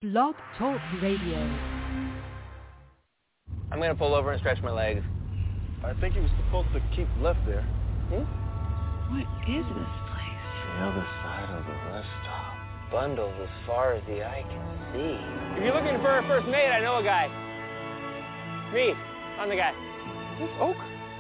Blog Talk Radio. I'm going to pull over and stretch my legs. I think he was supposed to keep left there. What is this place? The other side of the rest stop. Bundles as far as the eye can see. If you're looking for a first mate, I know a guy. Me, I'm the guy. This Oak?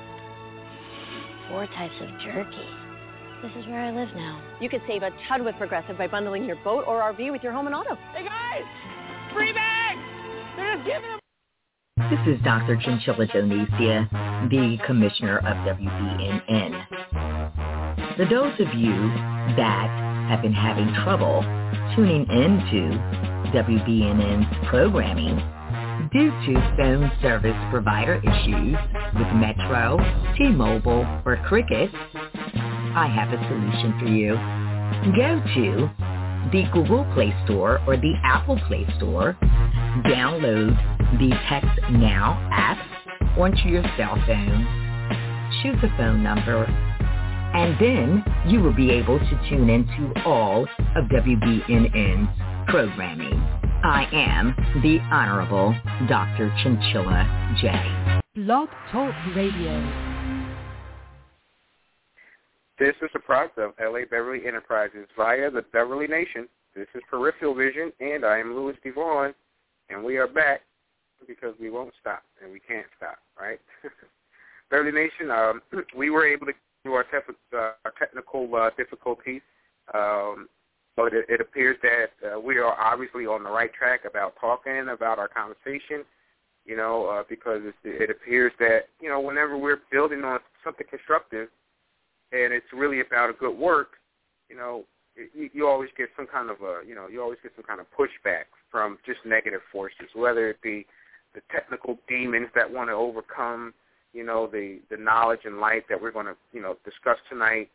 4 types of jerky. This is where I live now. You could save a ton with Progressive by bundling your boat or RV with your home and auto. Hey guys! Free bags! They're just giving them. This is Dr. Chinchilla Donesia, the Commissioner of WBNN. For those of you that have been having trouble tuning into WBNN's programming due to phone service provider issues with Metro, T-Mobile, or Cricket, I have a solution for you. Go to the Google Play Store or the Apple Play Store, download the Text Now app onto your cell phone, choose a phone number, and then you will be able to tune into all of WBNN's programming. I am the Honorable Dr. Chinchilla J. Blog Talk Radio. This is a product of LA Beverly Enterprises via the Beverly Nation. This is Peripheral Vision, and I am Louis Devon, and we are back because we won't stop, and we can't stop, right? Beverly Nation, we were able to do our technical difficulties, but it appears that we are obviously on the right track about talking about our conversation, because it appears that, whenever we're building on something constructive, and it's really about a good work, you always get some kind of pushback from just negative forces, whether it be the technical demons that want to overcome, the knowledge and light that we're going to, discuss tonight,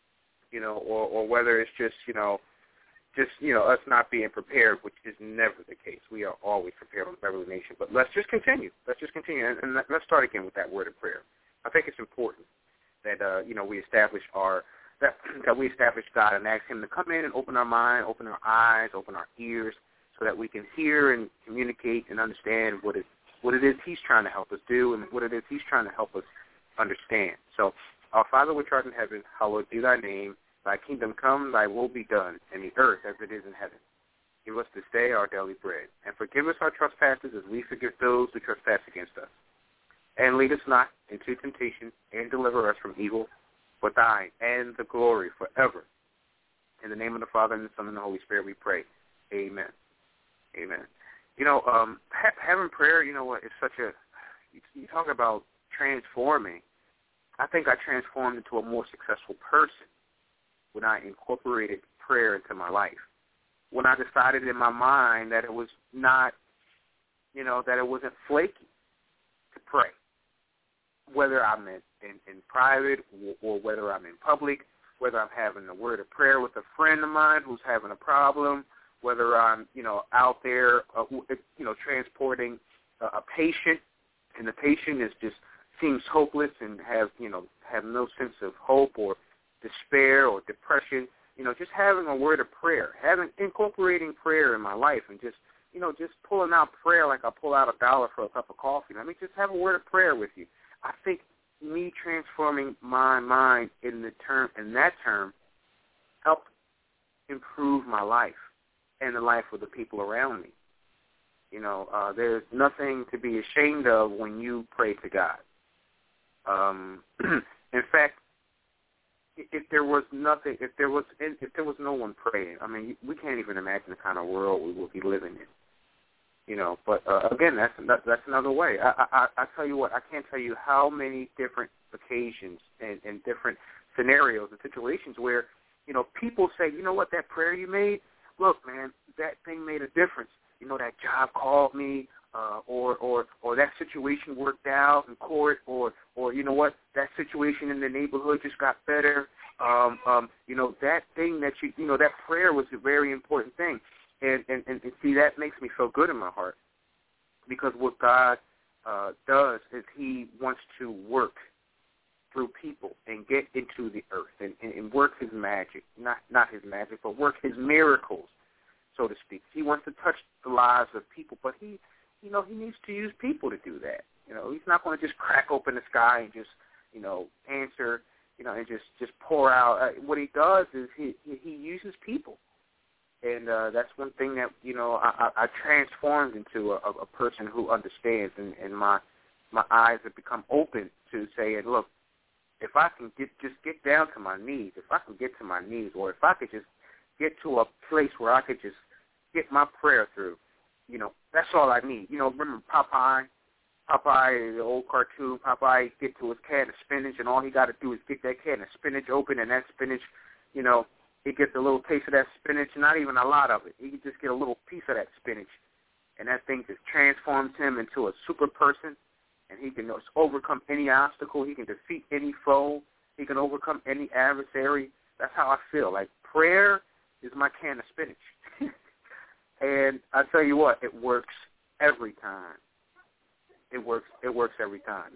or whether it's just us not being prepared, which is never the case. We are always prepared on Beverly Nation. But let's just continue. And let's start again with that word of prayer. I think it's important that we establish God and ask Him to come in and open our mind, open our eyes, open our ears, so that we can hear and communicate and understand what it is He's trying to help us do and what it is He's trying to help us understand. So, our Father which art in heaven, hallowed be Thy name. Thy kingdom come, Thy will be done, in the earth as it is in heaven. Give us this day our daily bread, and forgive us our trespasses as we forgive those who trespass against us. And lead us not into temptation, and deliver us from evil. For Thine and the glory forever. In the name of the Father, and the Son, and the Holy Spirit, we pray. Amen. Amen. Having prayer, is such a, you talk about transforming. I think I transformed into a more successful person when I incorporated prayer into my life. When I decided in my mind that it was not, that it wasn't flaky to pray. Whether I'm in private or whether I'm in public, whether I'm having a word of prayer with a friend of mine who's having a problem, whether I'm, out there, transporting a patient, and the patient seems hopeless and have no sense of hope or despair or depression, just having a word of prayer, incorporating prayer in my life and just pulling out prayer like I pull out $1 for a cup of coffee. Let me just have a word of prayer with you. I think me transforming my mind in that term helped improve my life and the life of the people around me. There's nothing to be ashamed of when you pray to God. In fact, if there was no one praying, we can't even imagine the kind of world we would be living in. But again, that's another way. I tell you what, I can't tell you how many different occasions and different scenarios and situations where, people say, what, that prayer you made, look, man, that thing made a difference. That job called me, or that situation worked out in court, or what, that situation in the neighborhood just got better. That thing that that prayer was a very important thing. And see, that makes me feel good in my heart, because what God does is He wants to work through people and get into the earth and work His magic, not His magic, but work His miracles. so to speak. He wants to touch the lives of people, but he needs to use people to do that. He's not going to just crack open the sky and just, answer, and just pour out. What he does is he uses people. And that's one thing that, I transformed into a person who understands, and my eyes have become open to saying, look, if I can just get down to my knees, or if I could just get to a place where I could just get my prayer through, that's all I need. Remember Popeye, the old cartoon, Popeye get to his can of spinach, and all he got to do is get that can of spinach open, and that spinach, he gets a little taste of that spinach, not even a lot of it. He can just get a little piece of that spinach, and that thing just transforms him into a super person, and he can overcome any obstacle. He can defeat any foe. He can overcome any adversary. That's how I feel. Like, prayer is my can of spinach. And I tell you what, it works every time. It works every time,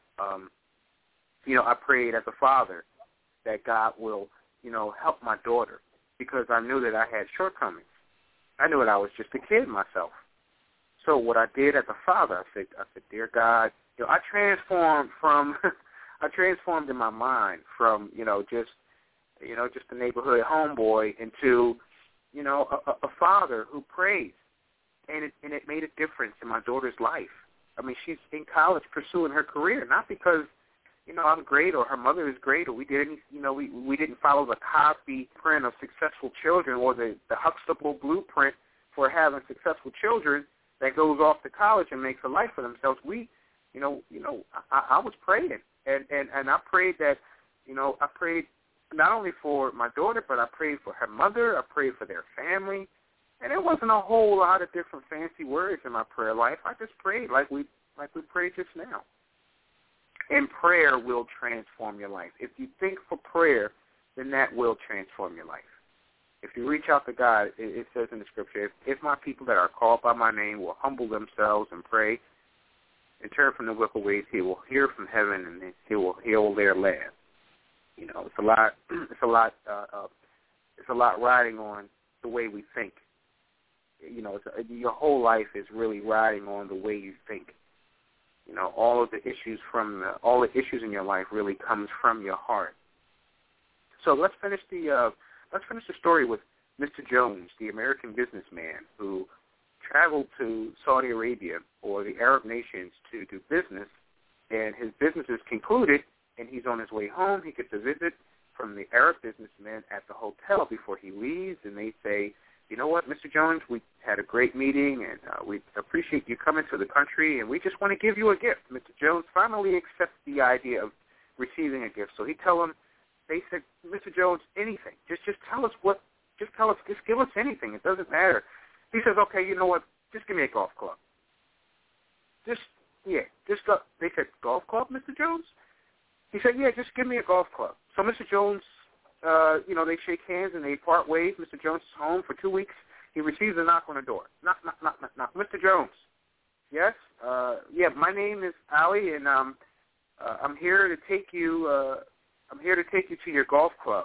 I prayed as a father that God will, help my daughter, because I knew that I had shortcomings. I knew that I was just a kid myself. So what I did as a father, I said, dear God, I transformed in my mind from, just a neighborhood homeboy into, a father who prays, and it made a difference in my daughter's life. I mean, she's in college pursuing her career, not because, I'm great or her mother is great or we did any, we didn't follow the copy print of successful children or the Huxtable blueprint for having successful children that goes off to college and makes a life for themselves. I was praying, and I prayed that, I prayed not only for my daughter, but I prayed for her mother, I prayed for their family, and there wasn't a whole lot of different fancy words in my prayer life. I just prayed like we prayed just now. And prayer will transform your life. If you think for prayer, then that will transform your life. If you reach out to God, it says in the scripture, if my people that are called by my name will humble themselves and pray and turn from the wicked ways, he will hear from heaven and he will heal their land. It's a lot riding on the way we think. Your whole life is really riding on the way you think. All the issues in your life really comes from your heart. So let's finish the story with Mr. Jones, the American businessman who traveled to Saudi Arabia or the Arab nations to do business, and his business is concluded, and he's on his way home. He gets a visit from the Arab businessmen at the hotel before he leaves, and they say, you know what, Mr. Jones, we had a great meeting, and we appreciate you coming to the country, and we just want to give you a gift. Mr. Jones finally accepts the idea of receiving a gift. So they said, Mr. Jones, anything. Just tell us just give us anything. It doesn't matter. He says, okay, you know what, just give me a golf club. Just go. They said, golf club, Mr. Jones? He said, yeah, just give me a golf club. So Mr. Jones, they shake hands and they part ways. Mr. Jones is home for 2 weeks. He receives a knock on the door. Knock. Mr. Jones. Yes? Yeah, my name is Ali, and I'm here to take you. I'm here to take you to your golf club.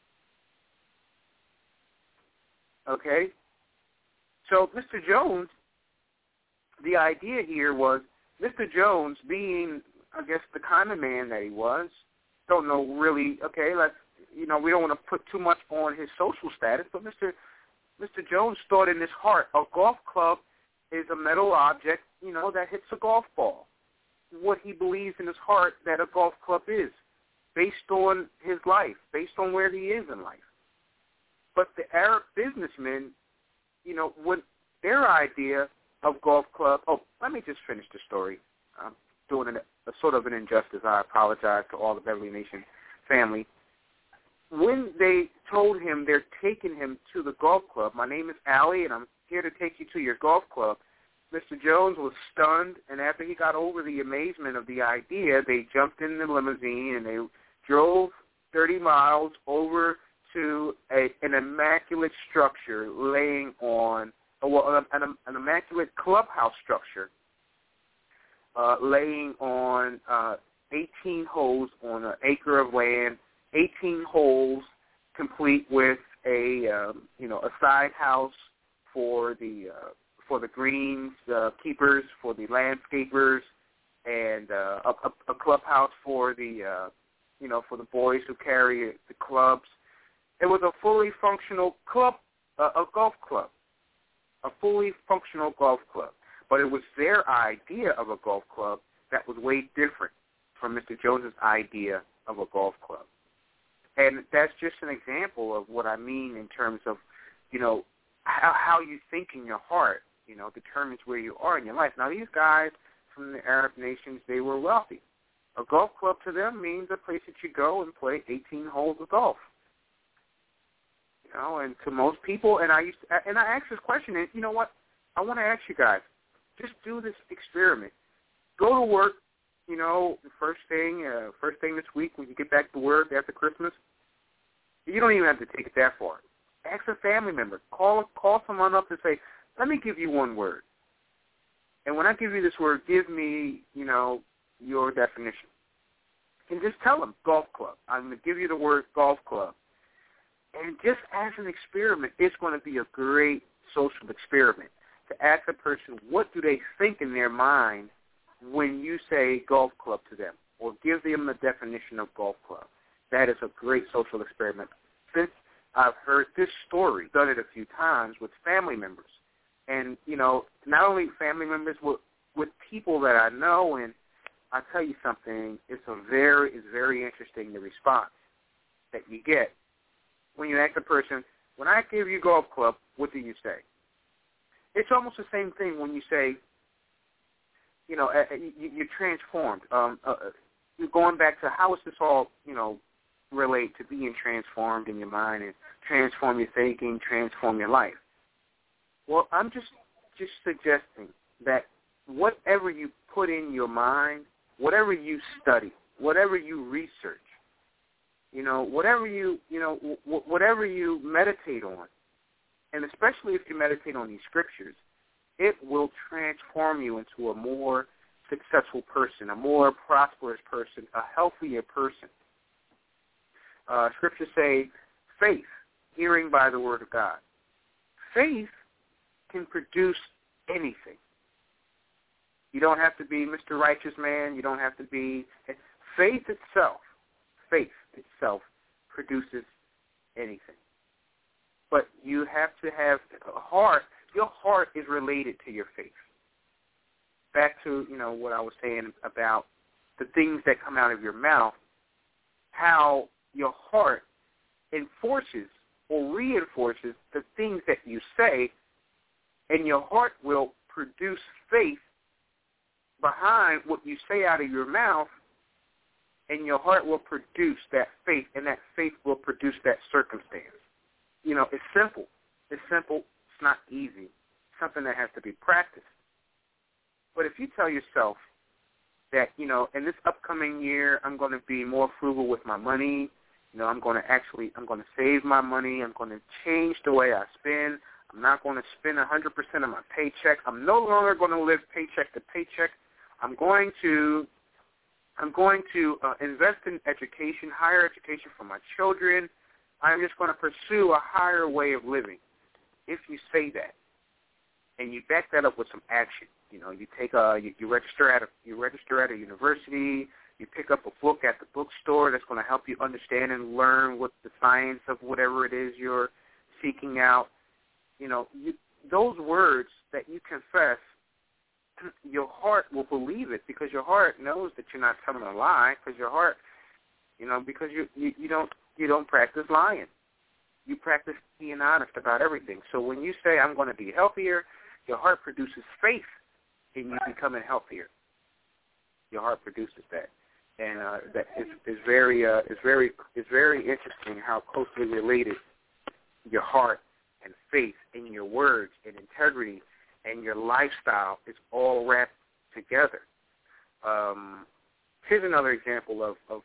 Okay. So Mr. Jones, the idea here was Mr. Jones being, I guess, the kind of man that he was. Don't know really. Okay, we don't want to put too much on his social status, but Mr. Jones thought in his heart a golf club is a metal object, that hits a golf ball. What he believes in his heart that a golf club is, based on his life, based on where he is in life. But the Arab businessmen, when their idea of golf club, let me just finish the story. I'm doing a sort of an injustice. I apologize to all the Beverly Nation family. When they told him they're taking him to the golf club, my name is Ali, and I'm here to take you to your golf club, Mr. Jones was stunned, and after he got over the amazement of the idea, they jumped in the limousine and they drove 30 miles over to an immaculate structure laying on, an immaculate clubhouse structure laying on 18 holes on an acre of land, 18 holes complete with a side house for the greens keepers, for the landscapers, and a clubhouse for the for the boys who carry the clubs. It was a fully functional club, a golf club, a fully functional golf club. But it was their idea of a golf club that was way different from Mr. Jones's idea of a golf club. And that's just an example of what I mean in terms of, how you think in your heart, determines where you are in your life. Now, these guys from the Arab nations, they were wealthy. A golf club to them means a place that you go and play 18 holes of golf. And to most people, and I asked this question, and you know what? I want to ask you guys, just do this experiment. Go to work, the first thing this week when you get back to work after Christmas. You don't even have to take it that far. Ask a family member. Call someone up and say, let me give you one word. And when I give you this word, give me, your definition. And just tell them, golf club. I'm going to give you the word golf club. And just as an experiment, it's going to be a great social experiment to ask a person what do they think in their mind when you say golf club to them, or give them the definition of golf club. That is a great social experiment. Since I've heard this story, done it a few times with family members. And, not only family members, with people that I know, and I'll tell you something, it's very interesting, the response that you get when you ask a person, when I give you golf club, what do you say? It's almost the same thing when you say, you're transformed. You're going back to how is this all, relate to being transformed in your mind and transform your thinking, transform your life. Well, I'm just suggesting that whatever you put in your mind, whatever you study, whatever you research, whatever you meditate on, and especially if you meditate on these scriptures, it will transform you into a more successful person, a more prosperous person, a healthier person. Scriptures say faith, hearing by the word of God. Faith can produce anything. You don't have to be Mr. Righteous Man. You don't have to be. Faith itself produces anything. But you have to have a heart. Your heart is related to your faith. Back to, what I was saying about the things that come out of your mouth, how your heart enforces or reinforces the things that you say, and your heart will produce faith behind what you say out of your mouth, and your heart will produce that faith, and that faith will produce that circumstance. It's simple. It's simple. It's not easy. It's something that has to be practiced. But if you tell yourself that, in this upcoming year, I'm going to be more frugal with my money, I'm going to save my money, I'm going to change the way I spend, I'm not going to spend 100% of my paycheck, I'm no longer going to live paycheck to paycheck, I'm going to invest in education, higher education for my children, I'm just going to pursue a higher way of living. If you say that, and you back that up with some action, you take you register at a university, you pick up a book at the bookstore that's going to help you understand and learn what the science of whatever it is you're seeking out. Those words that you confess, your heart will believe it because your heart knows that you're not telling a lie. Because your heart, because you don't practice lying. You practice being honest about everything. So when you say I'm going to be healthier, your heart produces faith in you becoming healthier. Your heart produces that, and that is very interesting how closely related your heart and faith and your words and integrity and your lifestyle is all wrapped together. Here's another example of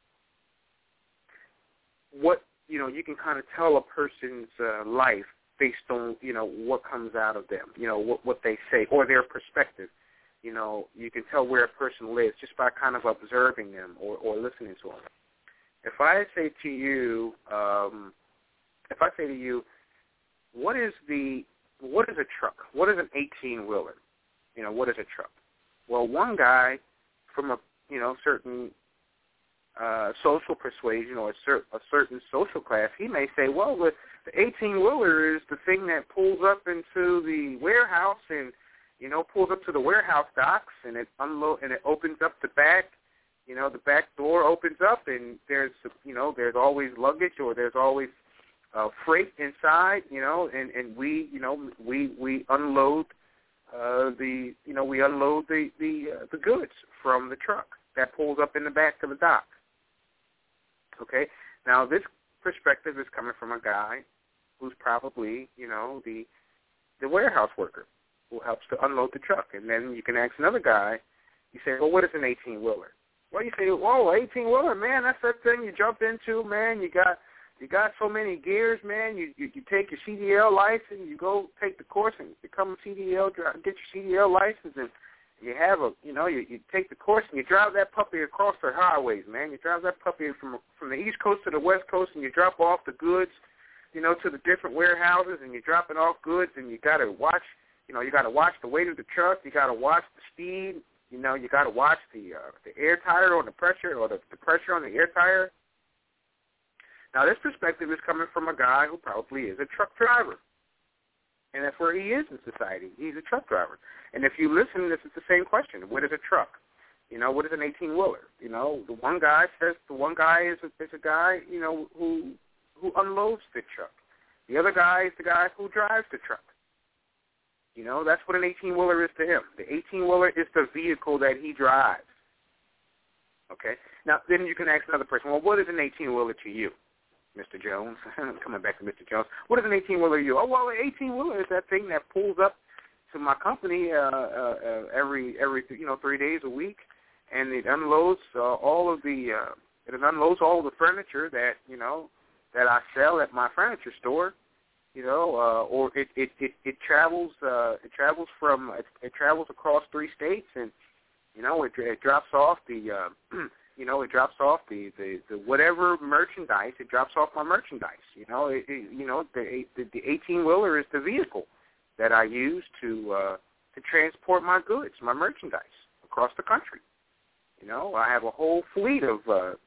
what you can kind of tell a person's life based on what comes out of them, what they say or their perspective. You can tell where a person lives just by kind of observing them or listening to them. If I say to you, what is the what is a truck? What is an 18-wheeler? What is a truck? Well, one guy from a certain social persuasion or a certain social class, he may say, well, the 18-wheeler is the thing that pulls up into the warehouse and, pulls up to the warehouse docks and it opens up the back. The back door opens up and there's always luggage or there's always freight inside, and we unload we unload the goods from the truck that pulls up in the back of the dock. Okay, now this perspective is coming from a guy who's probably the warehouse worker who helps to unload the truck, and then you can ask another guy. You say, well, what is an 18-wheeler? Well, you say, whoa, 18-wheeler, man, that's that thing you jump into, man. You got so many gears, man. You take your CDL license, you go take the course and become a CDL, get your CDL license, and you have you take the course and you drive that puppy across the highways, man. You drive that puppy from the East Coast to the West Coast, and you drop off the goods, to the different warehouses, and you're dropping off goods, and you got to watch, you got to watch the weight of the truck, you got to watch the speed, you got to watch the air tire on the pressure or the pressure on the air tire. Now, this perspective is coming from a guy who probably is a truck driver, and that's where he is in society. He's a truck driver. And if you listen, this is the same question. What is a truck? What is an 18-wheeler? The one guy says the one guy is a guy, who unloads the truck. The other guy is the guy who drives the truck. That's what an 18-wheeler is to him. The 18-wheeler is the vehicle that he drives. Okay? Now, then you can ask another person, well, what is an 18-wheeler to you, Mr. Jones? Coming back to Mr. Jones. What is an 18-wheeler to you? Oh, well, an 18-wheeler is that thing that pulls up to my company every 3 days a week, and it unloads all of the furniture that I sell at my furniture store. Or it travels across 3 states, and it drops off the whatever merchandise. It drops off my merchandise. The 18-wheeler is the vehicle that I use to transport my goods, my merchandise across the country. I have a whole fleet of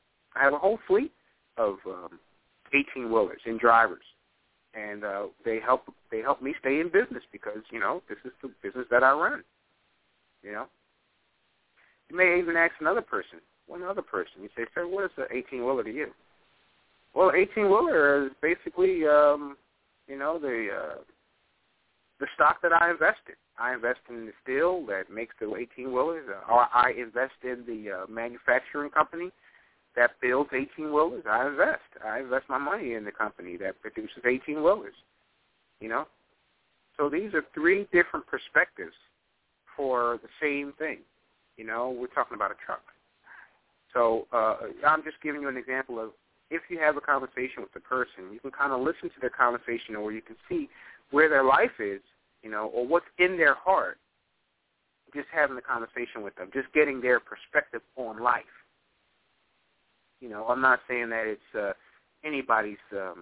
18-wheelers and drivers. And they help me stay in business because, this is the business that I run, You may even ask one other person. You say, sir, what is an 18-wheeler to you? Well, 18-wheeler is basically, the stock that I invest in. I invest in the steel that makes the 18-wheelers, or I invest in the manufacturing company that builds 18-wheelers. I invest my money in the company that produces 18-wheelers, So these are 3 different perspectives for the same thing. We're talking about a truck. So I'm just giving you an example of if you have a conversation with the person, you can kind of listen to their conversation, or you can see where their life is, or what's in their heart, just having the conversation with them, just getting their perspective on life. I'm not saying that it's anybody's,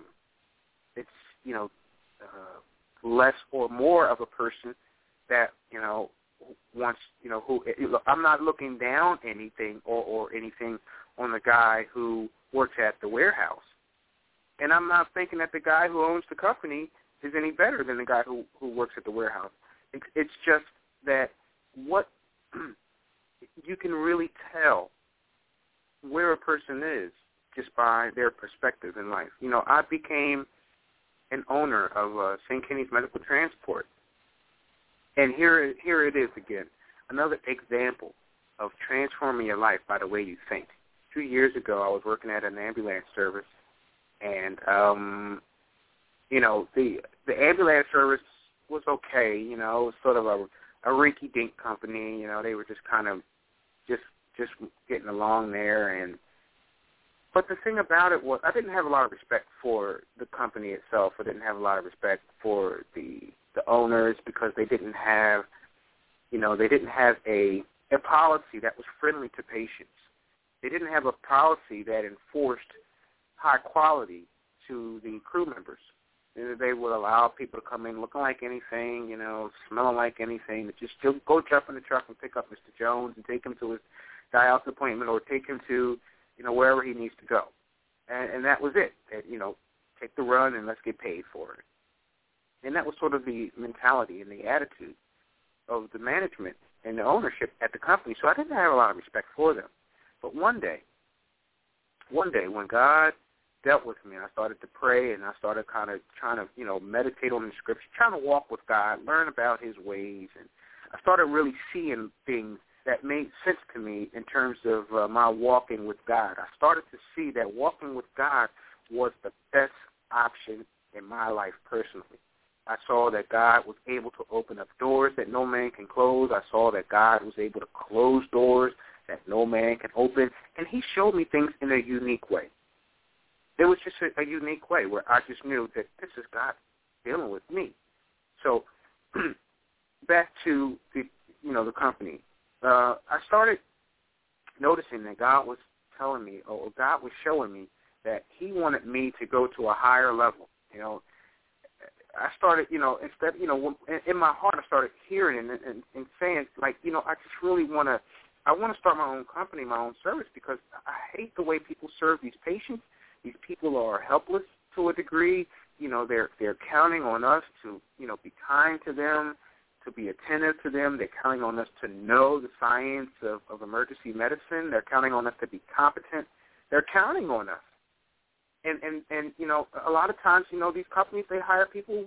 less or more of a person that, wants, I'm not looking down anything or anything on the guy who works at the warehouse. And I'm not thinking that the guy who owns the company is any better than the guy who works at the warehouse. It's just that what you can really tell where a person is just by their perspective in life. I became an owner of St. Kenny's Medical Transport. And here it is again, another example of transforming your life by the way you think. 2 years ago, I was working at an ambulance service, and, the ambulance service was okay. It was sort of a rinky-dink company. They were just kind of just getting along there. But the thing about it was I didn't have a lot of respect for the company itself. I didn't have a lot of respect for the owners because they didn't have, a policy that was friendly to patients. They didn't have a policy that enforced high quality to the crew members. They would allow people to come in looking like anything, smelling like anything, to just still go jump in the truck and pick up Mr. Jones and take him to his dialysis appointment or take him to, wherever he needs to go. And that was it. Take the run and let's get paid for it. And that was sort of the mentality and the attitude of the management and the ownership at the company. So I didn't have a lot of respect for them. But one day when God dealt with me and I started to pray and I started kind of trying to, meditate on the scripture, trying to walk with God, learn about his ways, and I started really seeing things that made sense to me in terms of my walking with God. I started to see that walking with God was the best option in my life personally. I saw that God was able to open up doors that no man can close. I saw that God was able to close doors that no man can open. And he showed me things in a unique way. It was just a unique way where I just knew that this is God dealing with me. So back to the company. I started noticing that God was telling me, or God was showing me that he wanted me to go to a higher level. I started, instead, in my heart, I started hearing and saying, I just really want to start my own company, my own service, because I hate the way people serve these patients. These people are helpless to a degree. They're counting on us to, be kind to them, to be attentive to them. They're counting on us to know the science of emergency medicine. They're counting on us to be competent. They're counting on us. And a lot of times, these companies, they hire people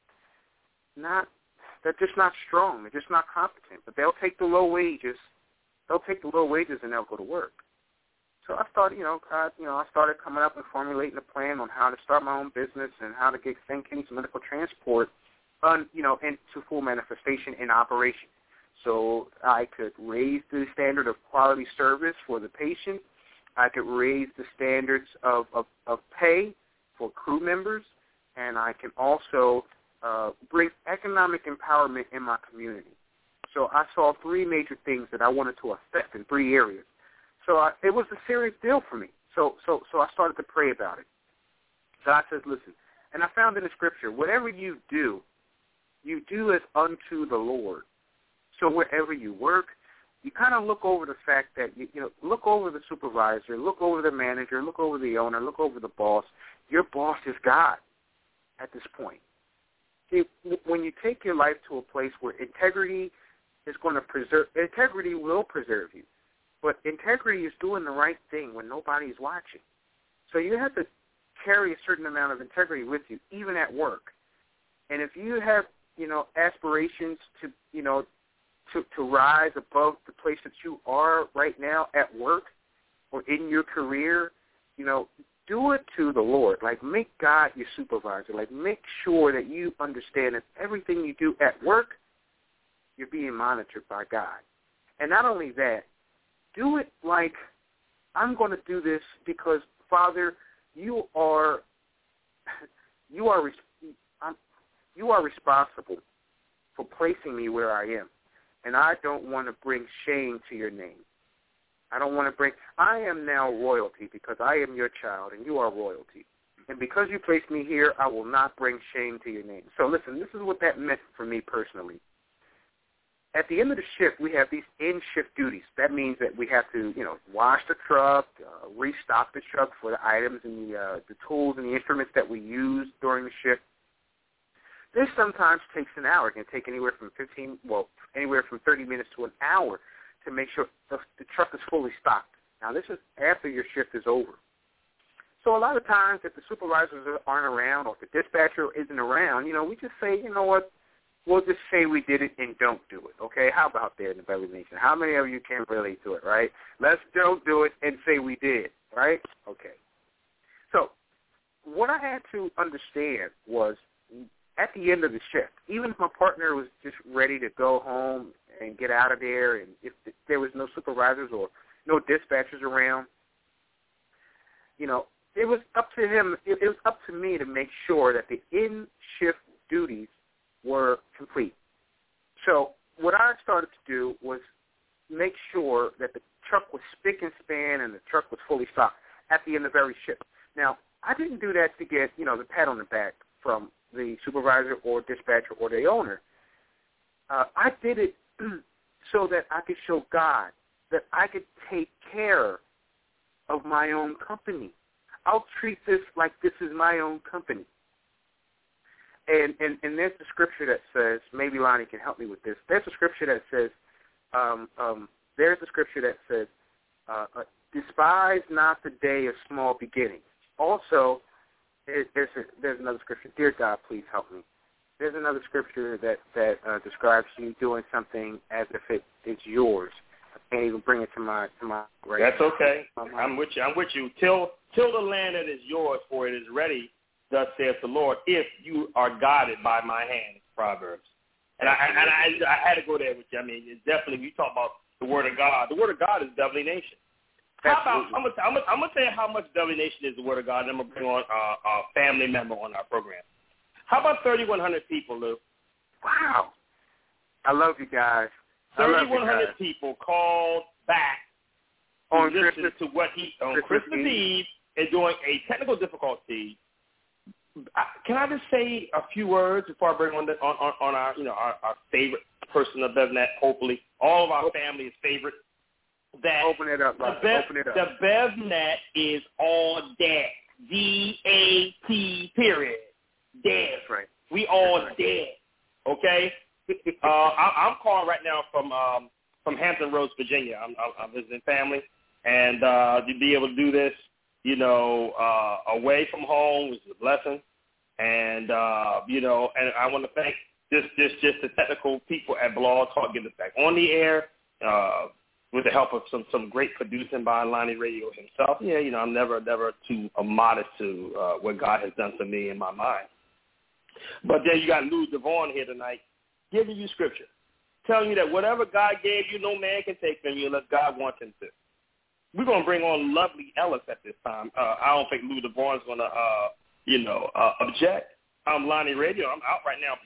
they're just not strong. They're just not competent. But they'll take the low wages. They'll take the low wages and they'll go to work. So I started, I started coming up and formulating a plan on how to start my own business and how to get St. Kenny's Medical Transport, into full manifestation in operation. So I could raise the standard of quality service for the patient. I could raise the standards of pay for crew members, and I can also bring economic empowerment in my community. So I saw three major things that I wanted to affect in three areas. So it was a serious deal for me. So I started to pray about it. God says, listen, and I found in the scripture, whatever you do as unto the Lord. So wherever you work, you kind of look over the fact that, look over the supervisor, look over the manager, look over the owner, look over the boss. Your boss is God at this point. See, when you take your life to a place where integrity will preserve you. But integrity is doing the right thing when nobody's watching. So you have to carry a certain amount of integrity with you, even at work. And if you have, aspirations to rise above the place that you are right now at work or in your career, do it to the Lord. Make God your supervisor. Make sure that you understand that everything you do at work, you're being monitored by God. And not only that, do it like, I'm going to do this because, Father, you are responsible for placing me where I am. And I don't want to bring shame to your name. I am now royalty because I am your child and you are royalty. And because you placed me here, I will not bring shame to your name. So listen, this is what that meant for me personally. At the end of the shift, we have these in-shift duties. That means that we have to, wash the truck, restock the truck for the items and the tools and the instruments that we use during the shift. This sometimes takes an hour. It can take anywhere from 30 minutes to an hour to make sure the truck is fully stocked. Now, this is after your shift is over. So a lot of times, if the supervisors aren't around or if the dispatcher isn't around, we just say, you know what? We'll just say we did it and don't do it, okay? How about that in the Beverly Nation? How many of you can relate to it, right? Let's don't do it and say we did, right? Okay. So what I had to understand was at the end of the shift, even if my partner was just ready to go home and get out of there and if there was no supervisors or no dispatchers around, it was up to him. It was up to me to make sure that the in-shift duties were complete. So what I started to do was make sure that the truck was spick and span and the truck was fully stocked at the end of every shift. Now, I didn't do that to get, the pat on the back from the supervisor or dispatcher or the owner. I did it so that I could show God that I could take care of my own company. I'll treat this like this is my own company. And there's the scripture that says, maybe Lonnie can help me with this. There's a scripture that says, despise not the day of small beginnings. Also, there's another scripture. Dear God, please help me. There's another scripture that describes you doing something as if it's yours. I can't even bring it to my right. That's okay. I'm with you. Till the land that is yours, for it is ready, thus saith the Lord, if you are guided by my hand, Proverbs. And I had to go there with you. I mean, it's definitely, you talk about the Word of God. The Word of God is Beverly Nation. How about, I'm gonna tell you how much Beverly Nation is the Word of God, and I'm gonna bring on a family member on our program. How about 3,100 people, Lou? Wow. I love you guys. 3,100 people called back on Christmas to what on Christmas Eve and during a technical difficulty. Can I just say a few words before I bring on our favorite person of BevNet? Hopefully, all of our family's favorite. That open it up. Open it up. The BevNet is all dead. DAT. Period. Dead. That's right. We all dead. Okay. I'm calling right now from Hampton Roads, Virginia. I'm visiting family, and to be able to do this, away from home was a blessing. And and I want to thank just the technical people at Blog Talk getting us back on the air with the help of some great producing by Lonnie Radio himself. Yeah, I'm never too modest to what God has done for me in my mind. But then you got Lou Devon here tonight giving you scripture, telling you that whatever God gave you, no man can take from you unless God wants him to. We're going to bring on Lovely Ellis at this time. I don't think Lou Devon's going to, object. I'm Lonnie Radio. I'm out right now.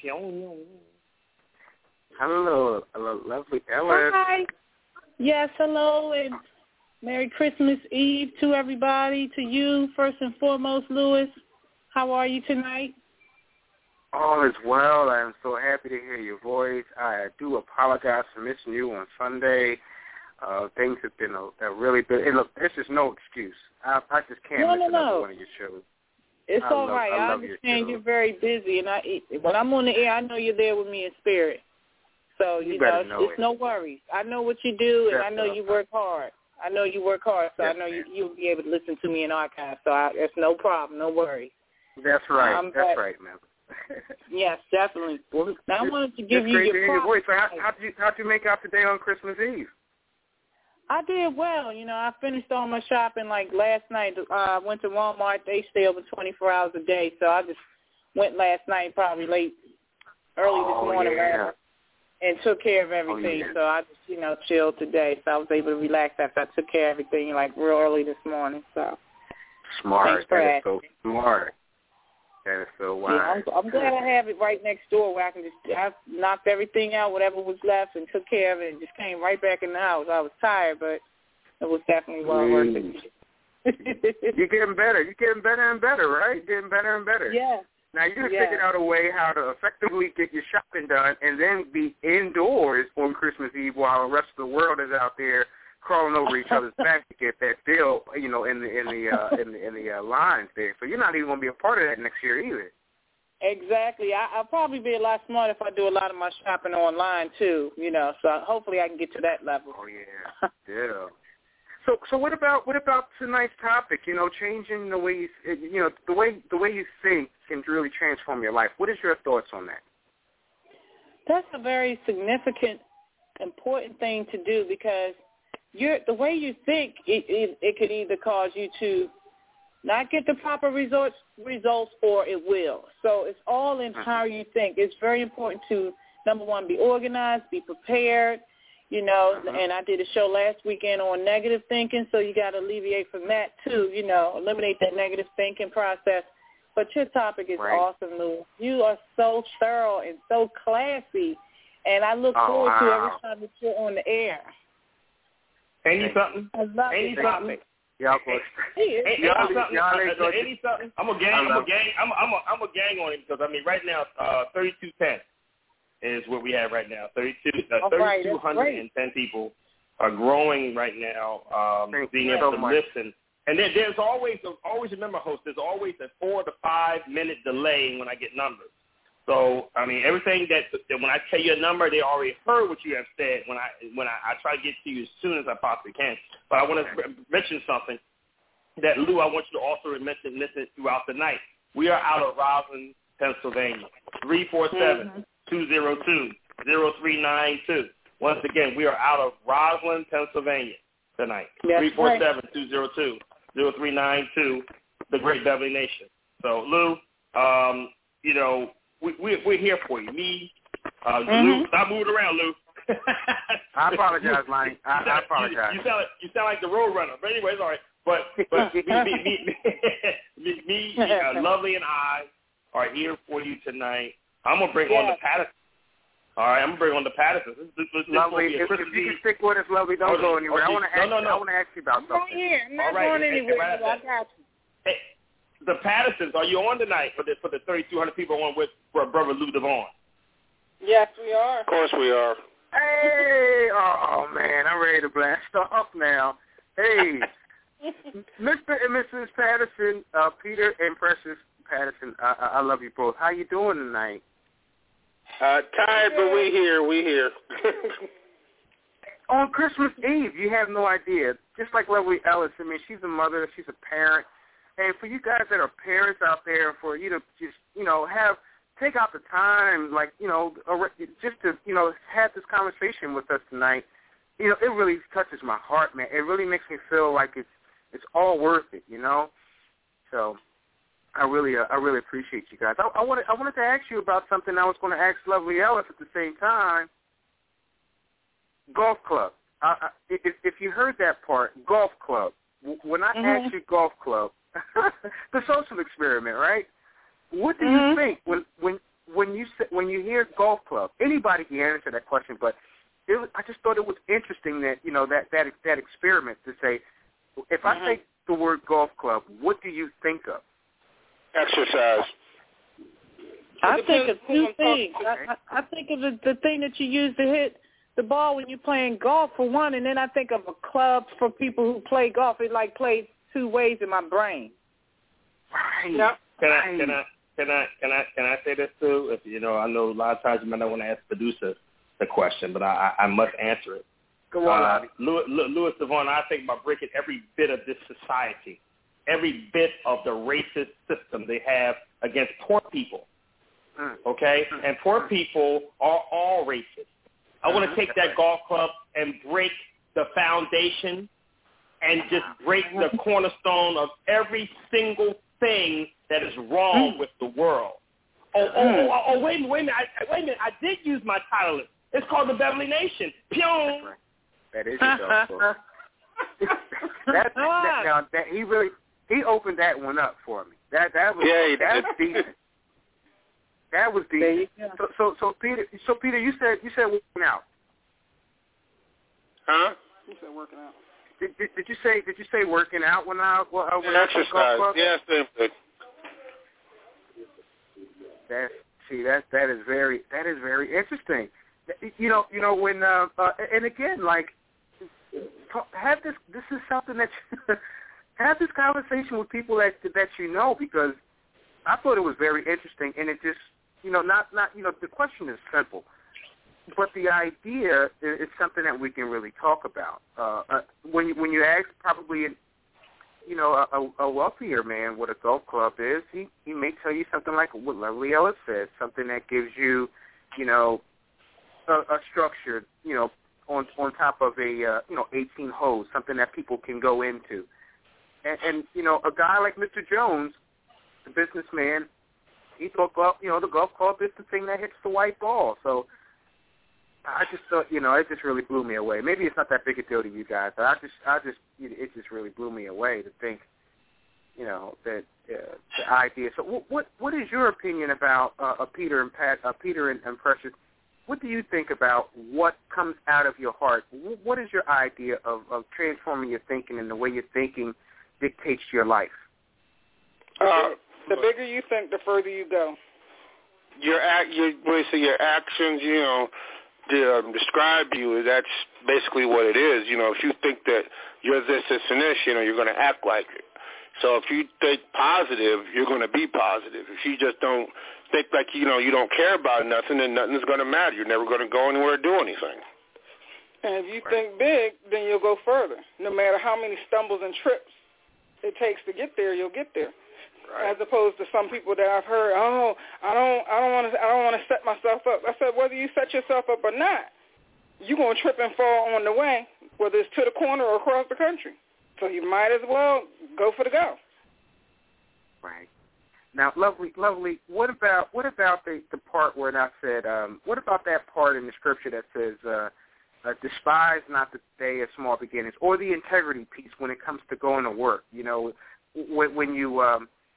Hello, Lovely Ellis. Hi. Yes, hello, and Merry Christmas Eve to everybody, to you, first and foremost, Louis. How are you tonight? All is well. I am so happy to hear your voice. I do apologize for missing you on Sunday. Things have been a really big. Hey, look, this is no excuse. I just can't miss another one of your shows. It's all right. I understand you're very busy, and when I'm on the air, I know you're there with me in spirit. So it's no worries. I know what you do, and I know you work hard. So I know you'll be able to listen to me in archive. So it's no problem. No worries. That's right. That's right, man. Yes, definitely. Well, now I wanted to give you your voice. So how'd you make out today on Christmas Eve? I did well. I finished all my shopping like last night. I went to Walmart. They stay open 24 hours a day, so I just went last night, probably early this morning, and took care of everything. So I just, chilled today. So I was able to relax after I took care of everything real early this morning. So smart. That is so smart. That is so wise. Yeah, I'm glad I have it right next door where I knocked everything out, whatever was left, and took care of it and just came right back in the house. I was tired, but it was definitely well worth it. You're getting better. You're getting better and better, right? Getting better and better. Yeah. Now, you figured out a way how to effectively get your shopping done and then be indoors on Christmas Eve while the rest of the world is out there crawling over each other's back to get that deal, in the lines there. So you're not even going to be a part of that next year either. Exactly. I'll probably be a lot smarter if I do a lot of my shopping online too. So hopefully I can get to that level. Oh yeah, yeah. So what about tonight's topic? Changing the way the way you think can really transform your life. What is your thoughts on that? That's a very significant, important thing to do because the way you think, it could either cause you to not get the proper results or it will. So it's all in how you think. It's very important to, number one, be organized, be prepared, and I did a show last weekend on negative thinking, so you got to alleviate from that too, eliminate that negative thinking process. But your topic is awesome, Lou. You are so thorough and so classy, and I look forward to every time that you're on the air. Ain't you something? I love it. Something? Y'all go. I'm a gang on him because I mean right now 3210 is what we have right now. 3,210 people are growing right now, being able to listen. And there's always remember, host, there's always a 4 to 5 minute delay when I get numbers. So I mean everything that when I tell you a number, they already heard what you have said. When I try to get to you as soon as I possibly can. But I want to mention something that Lou, I want you to also mention throughout the night. We are out of Roslyn, Pennsylvania. 347-202-0392. Once again, we are out of Roslyn, Pennsylvania tonight. 347-202-0392, the Great Beverly Nation. So, Lou, you know, we're here for you. Me, Lou, stop moving around, Lou. I apologize, Lonnie. I apologize. You sound like the road runner. But anyways, all right. But me, Lovely and I are here for you tonight. I'm gonna bring on the Patterson. All right, I'm gonna bring on the Patterson. Lovely, if you can stick with us, Lovely, don't go anywhere. Okay. I want to ask you about something. Right here. I'm not going anywhere. I got you. Hey, the Pattersons, are you on tonight for the 3,200 people on with Brother Lou Devon? Yes, we are. Of course we are. Hey, oh man, I'm ready to blast off now. Hey, Mr. and Mrs. Patterson, Peter and Precious Patterson, I love you both. How you doing tonight? Tired, but we here. On Christmas Eve, you have no idea. Just like Lovely Ellis, I mean, she's a mother, she's a parent. And for you guys that are parents out there, for you to just, you know, take out the time, like, you know, just to, you know, have this conversation with us tonight, you know, it really touches my heart, man. It really makes me feel like it's all worth it, you know. So I really appreciate you guys. I wanted to ask you about something I was going to ask Lovely Ellis at the same time. Golf club. If you heard that part, golf club. When I asked you golf club, the social experiment, right? What do you think when you hear golf club? Anybody can answer that question, but I just thought it was interesting that, you know, that experiment to say, if I say the word golf club, what do you think of? Exercise. I think of two things. I think of the thing that you use to hit the ball when you're playing golf, for one, and then I think of a club for people who play golf. It like plays two ways in my brain. Right. Yep. Can I say this too? If, you know, I know a lot of times you might not want to ask the producer the question, but I must answer it. Go on, Louis Devon, I think about breaking every bit of this society, every bit of the racist system they have against poor people. Okay? And poor people are all racist. I want to take that golf club and break the foundation and just break the cornerstone of every single thing that is wrong with the world. Wait a minute. I did use my title. It's called the Beverly Nation. Pyong. That is your golf club. He opened that one up for me. That was decent. That was decent. So Peter, you said working out. Huh? You said working out. Did you say working out when exercise? Yes, that is very interesting. You know when and again, like, have this. This is something that have this conversation with people that you know, because I thought it was very interesting, and it just, you know, not you know, the question is simple, but the idea is something that we can really talk about. When you ask probably, you know, a wealthier man what a golf club is, he may tell you something like what Lovely Ellis said, something that gives you, you know, a structure, you know, on top of a you know, 18 holes, something that people can go into, and you know, a guy like Mr. Jones, the businessman, he thought the golf club is the thing that hits the white ball. So I just thought, you know, it just really blew me away. Maybe it's not that big a deal to you guys, but it just really blew me away to think, you know, that the idea. So what is your opinion about Peter and Precious? What do you think about what comes out of your heart? What is your idea of transforming your thinking and the way you're thinking dictates your life? The bigger you think, the further you go. Your actions, describe you. That's basically what it is. If you think that you're this and this, you're going to act like it. So if you think positive, you're going to be positive. If you just don't think like, you don't care about nothing, then nothing's going to matter. You're never going to go anywhere or do anything. And if you think big, then you'll go further. No matter how many stumbles and trips it takes to get there, you'll get there. Right. As opposed to some people that I've heard, I don't want to set myself up. I said, whether you set yourself up or not, you're going to trip and fall on the way, whether it's to the corner or across the country. So you might as well go for the go. Right. Now, lovely. What about the part where I said, what about that part in the scripture that says, despise not the day of small beginnings, or the integrity piece when it comes to going to work? When you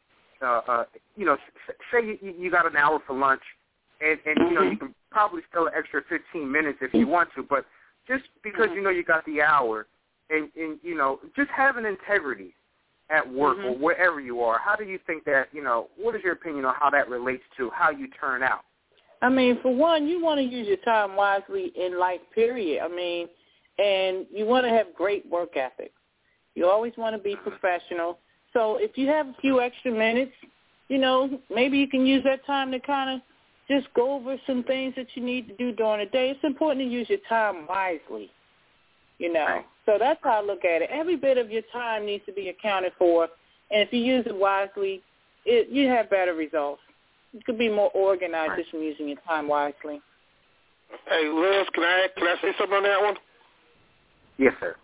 say you got an hour for lunch, and you can probably still an extra 15 minutes if you want to, but just because you got the hour, and just having integrity at work or wherever you are, how do you think that, what is your opinion on how that relates to how you turn out? I mean, for one, you want to use your time wisely in life, period. I mean, and you want to have great work ethic. You always want to be professional. So if you have a few extra minutes, maybe you can use that time to kind of just go over some things that you need to do during the day. It's important to use your time wisely, Right. So that's how I look at it. Every bit of your time needs to be accounted for, and if you use it wisely, you have better results. You could be more organized just from using your time wisely. Hey, Liz, can I say something on that one? Yes, sir.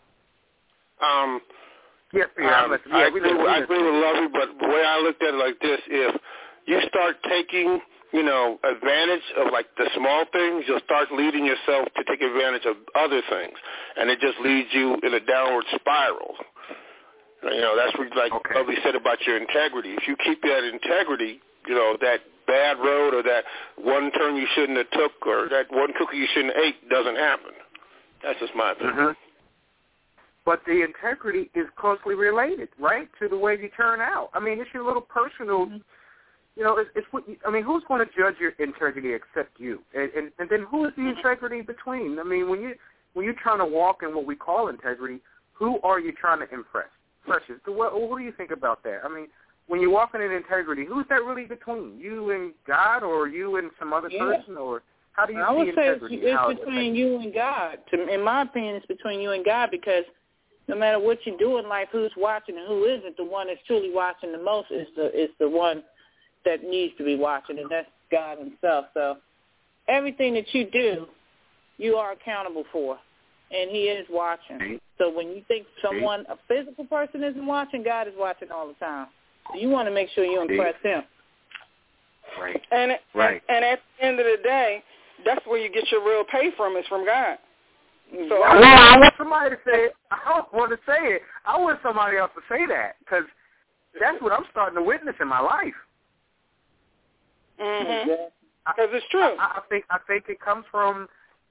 Yes, sir. I agree with Lovey, but the way I looked at it like this, if you start taking, advantage of like the small things, you'll start leading yourself to take advantage of other things, and it just leads you in a downward spiral. That's what Lovey said about your integrity. If you keep that integrity, that bad road or that one turn you shouldn't have took or that one cookie you shouldn't have ate doesn't happen. That's just my opinion. But the integrity is closely related, right, to the way you turn out. I mean, it's your little personal, it's what who's going to judge your integrity except you? And then who is the integrity between? I mean, when you're trying to walk in what we call integrity, who are you trying to impress? Precious, what do you think about that? I mean, when you're walking in integrity, who's that really between? You and God, or you and some other person, or how do you see integrity? I would say it's between you and God. In my opinion, it's between you and God, because no matter what you do in life, who's watching and who isn't, the one that's truly watching the most is the one that needs to be watching, and that's God himself. So everything that you do, you are accountable for, and he is watching. So when you think a physical person isn't watching, God is watching all the time. So you want to make sure you impress him. Right. And at the end of the day, that's where you get your real pay from, is from God. So I want somebody to say it. I don't want to say it. I want somebody else to say that, because that's what I'm starting to witness in my life. Because it's true. I think it comes from.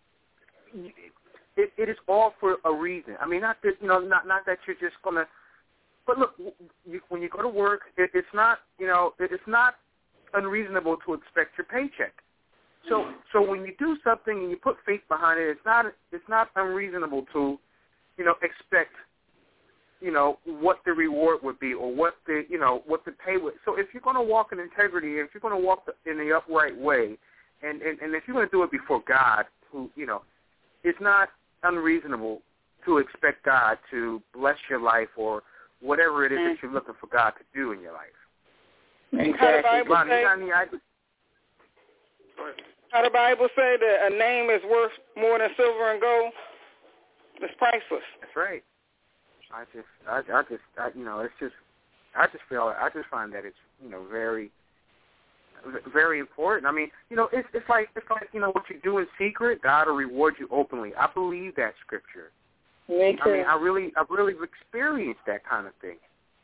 It is all for a reason. I mean, not that not that you're just gonna. But look, when you go to work, it's not it's not unreasonable to expect your paycheck. So when you do something and you put faith behind it, it's not unreasonable to, expect, what the reward would be or what the pay would. So if you're going to walk in integrity, if you're going to walk in the upright way, and if you're going to do it before God, who it's not unreasonable to expect God to bless your life or whatever it is that you're looking for God to do in your life. How the Bible say that a name is worth more than silver and gold? It's priceless. That's right. I just find that it's very, very important. I mean, it's like what you do in secret, God will reward you openly. I believe that scripture. Me too. I mean, I really experienced that kind of thing.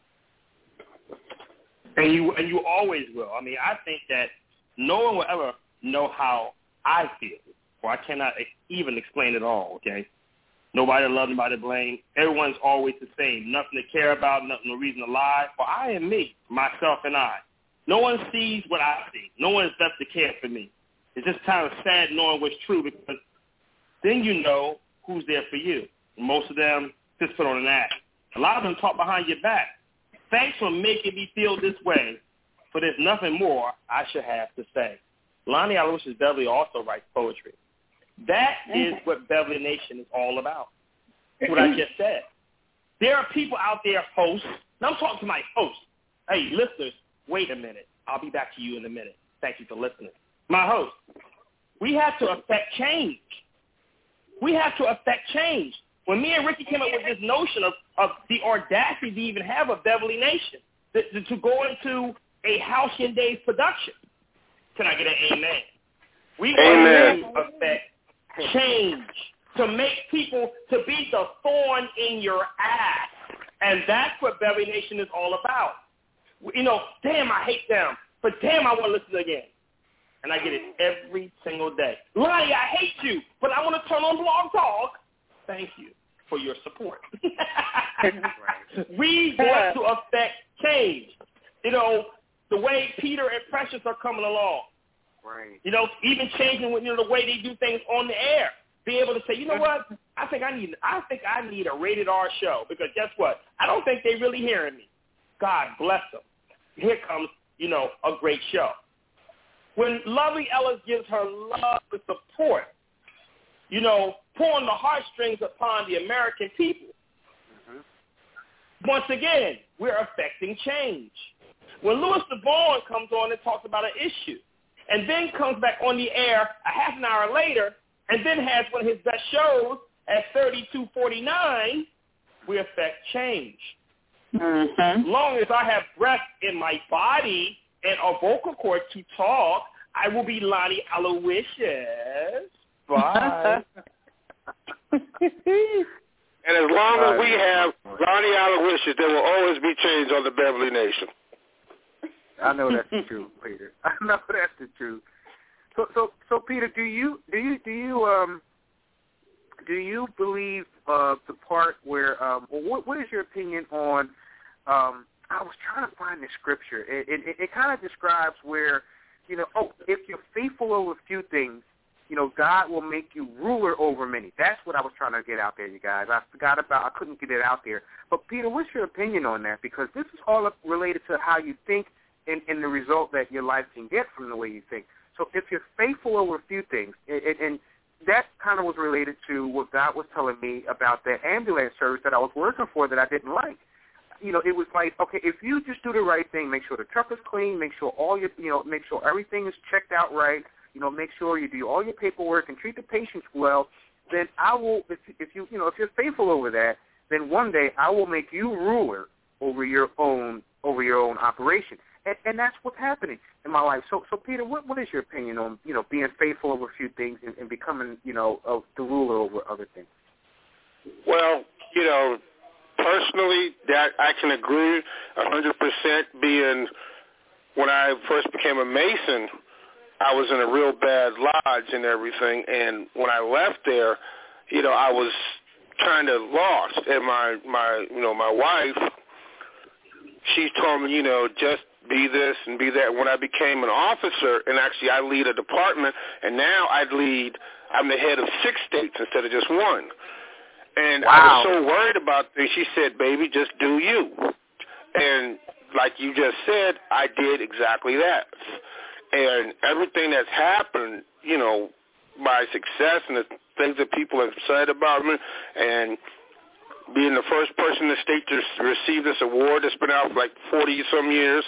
And you always will. I mean, I think that no one will ever know how I feel, or I cannot even explain it all, okay? Nobody to love, nobody to blame. Everyone's always the same. Nothing to care about, nothing, no reason to lie. For I am me, myself and I. No one sees what I see. No one is left to care for me. It's just kind of sad knowing what's true because then you know who's there for you. Most of them just put on an act. A lot of them talk behind your back. Thanks for making me feel this way, for there's nothing more I should have to say. Lonnie Aloysius Beverly also writes poetry. That is what Beverly Nation is all about, what I just said. There are people out there, hosts, and I'm talking to my hosts. Hey, listeners, wait a minute. I'll be back to you in a minute. Thank you for listening. My host, we have to affect change. We have to affect change. When me and Ricky came up with this notion of the audacity to even have a Beverly Nation, to go into a Halcyon Days production, can I get an amen? We want to affect change, to make people to be the thorn in your ass. And that's what Beverly Nation is all about. You know, damn, I hate them, but damn, I want to listen again. And I get it every single day. Lonnie, I hate you, but I want to turn on Blog Talk. Thank you for your support. We want to affect change. You know, the way Peter and Precious are coming along. Right. You know, even changing the way they do things on the air. Be able to say, you know what? I think I need a rated R show because guess what? I don't think they're really hearing me. God bless them. Here comes, a great show. When Lovely Ellis gives her love and support, pulling the heartstrings upon the American people, once again, we're affecting change. When Louis DeVaughn comes on and talks about an issue, and then comes back on the air a half an hour later, and then has one of his best shows at 32:49, we affect change. As long as I have breath in my body and a vocal cord to talk, I will be Lonnie Aloysius. Bye. And as long as we have Lonnie Aloysius, there will always be change on the Beverly Nation. I know that's the truth, Peter. I know that's the truth. So Peter, do you believe the part where what is your opinion on? I was trying to find the scripture. It kind of describes where if you're faithful over a few things, God will make you ruler over many. That's what I was trying to get out there, you guys. I couldn't get it out there. But Peter, what's your opinion on that? Because this is all related to how you think and the result that your life can get from the way you think. So if you're faithful over a few things, and that kind of was related to what God was telling me about that ambulance service that I was working for that I didn't like. It was like, okay, if you just do the right thing, make sure the truck is clean, make sure make sure everything is checked out right, make sure you do all your paperwork and treat the patients well, then I will, if you're faithful over that, then one day I will make you ruler over your own operation. And that's what's happening in my life. So Peter, what is your opinion on, being faithful over a few things and becoming, the ruler over other things? Well, personally, that I can agree 100%. Being when I first became a Mason, I was in a real bad lodge and everything. And when I left there, I was kind of lost. And my wife, she told me, just be this and be that. When I became an officer, and actually I lead a department, and now I'm the head of 6 states instead of just one. And I was so worried about this. She said, baby, just do you. And like you just said, I did exactly that. And everything that's happened, my success and the things that people have said about me, and being the first person in the state to receive this award that's been out for like 40-some years,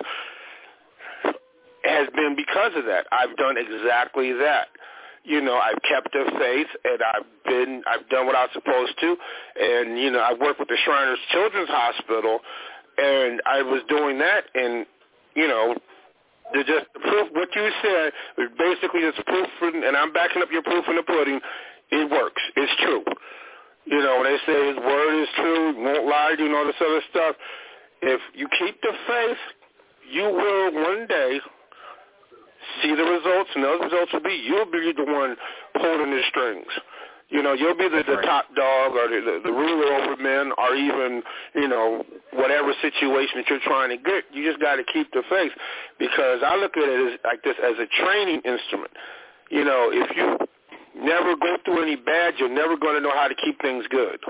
has been because of that. I've done exactly that. I've kept the faith, and I've done what I was supposed to. And, I work with the Shriners Children's Hospital, and I was doing that, and, the proof, what you said, was basically just proof, and I'm backing up your proof in the pudding. It works. It's true. When they say his word is true, won't lie, doing all this other stuff, if you keep the faith, you will one day see the results, and those results will be you'll be the one pulling the strings. You know, you'll be the top dog or the ruler over men, or even, you know, whatever situation that you're trying to get. You just got to keep the faith, because I look at it as like this, as a training instrument. You know, if you never go through any bad, you're never going to know how to keep things good.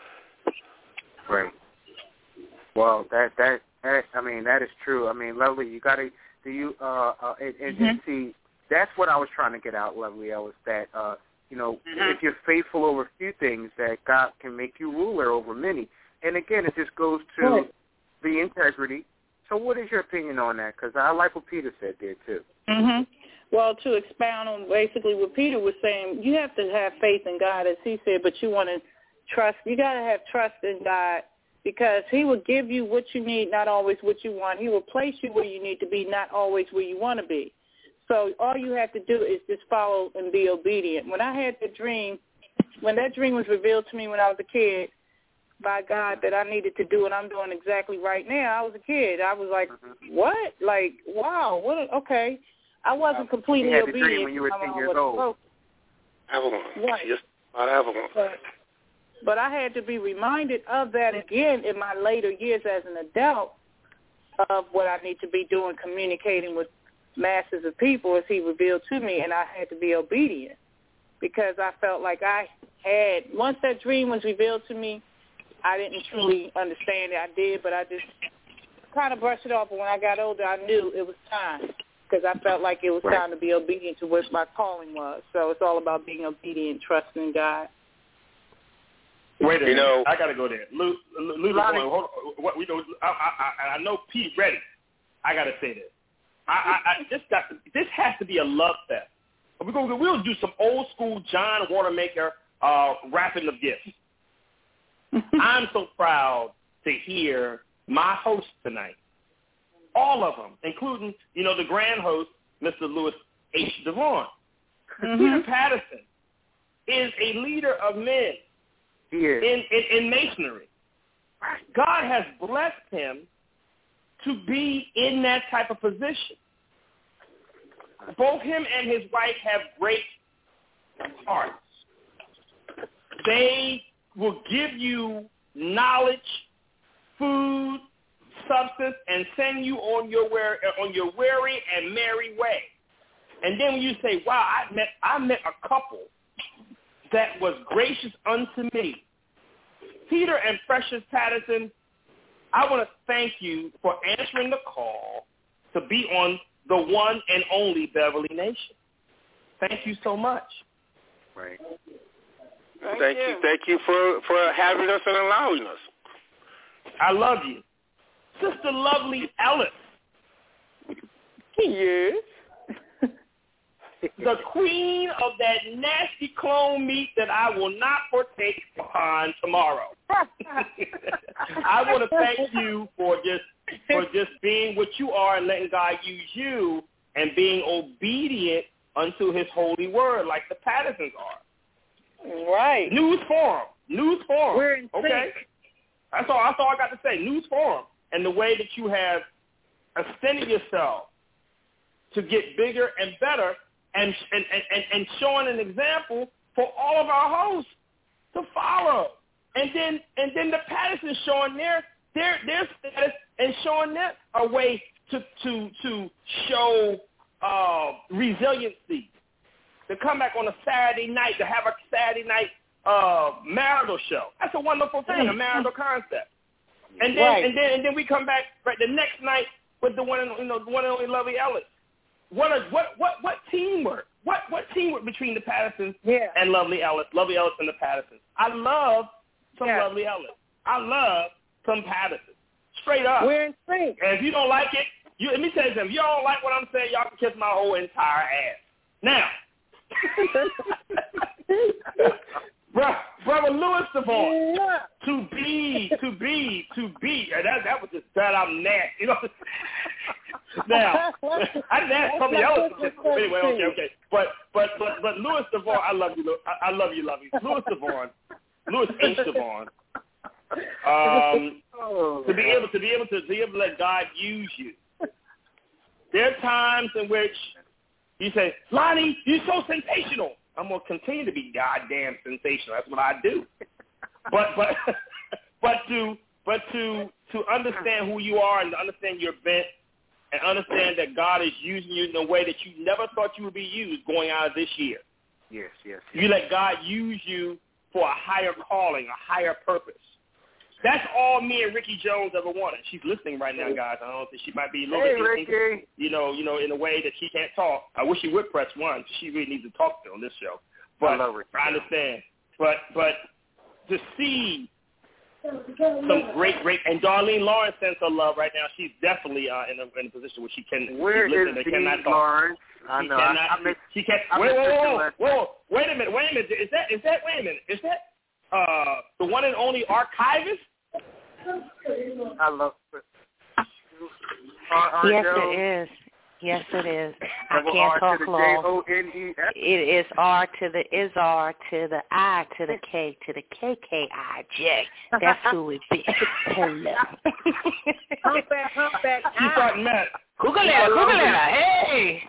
Right. Well, that I mean, that is true. I mean, Lovely, you got to and see, that's what I was trying to get out, Lovely Ellis, that you know, if you're faithful over a few things, that God can make you ruler over many. And again, it just goes to the integrity. So what is your opinion on that? Because I like what Peter said there, too. Mm-hmm. Well, to expound on basically what Peter was saying, you have to have faith in God, as he said, but you want to trust. You got to have trust in God, because he will give you what you need, not always what you want. He will place you where you need to be, not always where you want to be. So all you have to do is just follow and be obedient. When I had the dream, when that dream was revealed to me when I was a kid by God that I needed to do what I'm doing exactly right now, I was a kid. I was like, what? Like, wow, what? Okay. I wasn't completely obedient. You had the dream when you were 10 years old. Avalon. Right. Yes, about Avalon. But I had to be reminded of that again in my later years as an adult, of what I need to be doing, communicating with masses of people, as he revealed to me, and I had to be obedient, because I felt like I had, once that dream was revealed to me, I didn't truly understand it. I did, but I just kind of brushed it off. But when I got older, I knew it was time, because I felt like it was time to be obedient to what my calling was. So it's all about being obedient, trusting God. Wait a minute. I got to go there. Lou, hold on. I know Pete ready. I got to say this. This has to be a love fest. We'll do some old school John Watermaker wrapping of gifts. I'm so proud to hear my host tonight, all of them, including, you know, the grand host, Mr. Louis H. Devon. Peter Patterson is a leader of men in masonry. God has blessed him to be in that type of position. Both him and his wife have great hearts. They will give you knowledge, food, substance, and send you on your weary and merry way. And then when you say, wow, I met a couple that was gracious unto me. Peter and Precious Patterson, I want to thank you for answering the call to be on the one and only Beverly Nation. Thank you so much. Right. Thank you for having us and allowing us. I love you. Sister Lovely Ellis. Yes. The queen of that nasty clone meat that I will not partake upon tomorrow. I want to thank you for just being what you are and letting God use you and being obedient unto his holy word like the Pattersons are. Right. News Forum. We're in okay. That's all I got to say. News Forum. And the way that you have extended yourself to get bigger and better and showing an example for all of our hosts to follow. And then the Pattersons showing their status and showing them a way to show resiliency, to come back on a Saturday night, to have a Saturday night marital show. That's a wonderful thing, a marital concept. And then we come back the next night with the one and only Lovely Ellis. What teamwork? What teamwork between the Pattersons and Lovely Ellis and the Pattersons? I love some Lovely Ellis. I love some Pattersons. Straight up. We're in sync. And if you don't like it, let me tell you something. If you don't like what I'm saying, y'all can kiss my whole entire ass. Now, Brother Louis Devon, to be, that was just that I'm nasty. You know? Now, I nasty somebody else. Anyway, okay. But Louis Devon, I love you. Louis Devon, Louis H. Devon. To be able to let God use you. There are times in which you say, Lonnie, you're so sensational. I'm going to continue to be goddamn sensational. That's what I do. But to understand who you are and to understand your bent and understand that God is using you in a way that you never thought you would be used going out of this year. Yes. You let God use you for a higher calling, a higher purpose. That's all me and Ricky Jones ever wanted. She's listening right now, guys. I don't think she might be a little bit, you know, in a way that she can't talk. I wish she would press 1. She really needs to talk to on this show. But I understand. But to see some great, and Darlene Lawrence sends her love right now. She's definitely in a position where she can. Where is cannot talk. Lawrence? I know. She can't. Whoa! Wait a minute. Is that the one and only archivist? I love it. Yes, it is. I can't talk long. It is R to the Izar to the I to the K to the KKIJ. That's who it be. Hello. Humpback. You starting mad. Google that. Hey.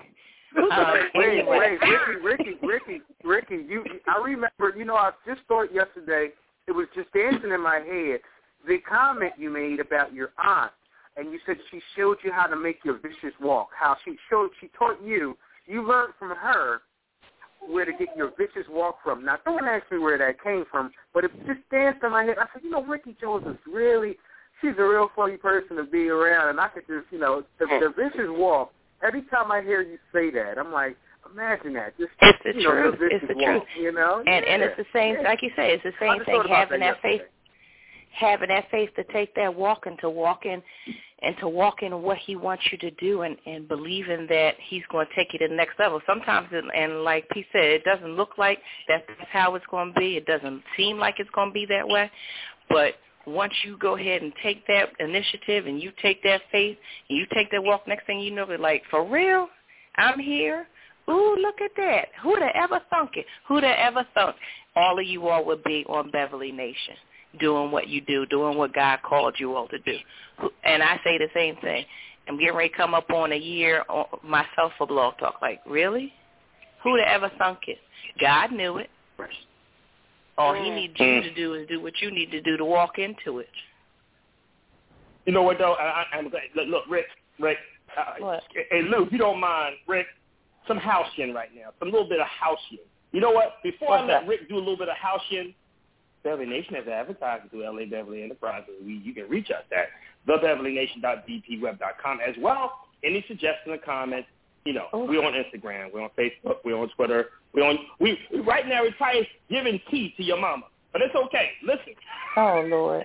Ricky, I remember, I just thought yesterday, it was just dancing in my head, the comment you made about your aunt, and you said she showed you how to make your vicious walk, how she taught you learned from her where to get your vicious walk from. Now, don't ask me where that came from, but it just danced in my head. I said, Ricky Jones is she's a real funny person to be around, and I could just, the vicious walk. Every time I hear you say that, I'm like, imagine that. Just, it's the truth. It's the walk, truth. And it's the same, like you say, it's the same thing, having that faith to take that walk and to walk in what he wants you to do and believing that he's going to take you to the next level. Sometimes, and like P said, it doesn't look like that's how it's going to be. It doesn't seem like it's going to be that way. But once you go ahead and take that initiative and you take that faith and you take that walk, next thing you know, it's like, for real? I'm here? Ooh, look at that. Who'd have ever thunk it? Who'd have ever thunk? All of you all would be on Beverly Nation doing what you do, doing what God called you all to do. And I say the same thing. I'm getting ready to come up on a year myself for Blog Talk. Like, really? Who'd have ever thunk it? God knew it. All he needs you to do is do what you need to do to walk into it. You know what, though? I'm glad. Look, Rick. What? Hey, Lou, if you don't mind, Rick, some house-yin right now. Some little bit of house-yin. You know what? Before I let Rick do a little bit of house-yin, Beverly Nation has advertised through LA Beverly Enterprises. You can reach us at thebeverlynation.dpweb.com as well. Any suggestions or comments, we're on Instagram, we're on Facebook, we're on Twitter, we right now we're probably giving tea to your mama, but it's okay. Listen. Oh Lord.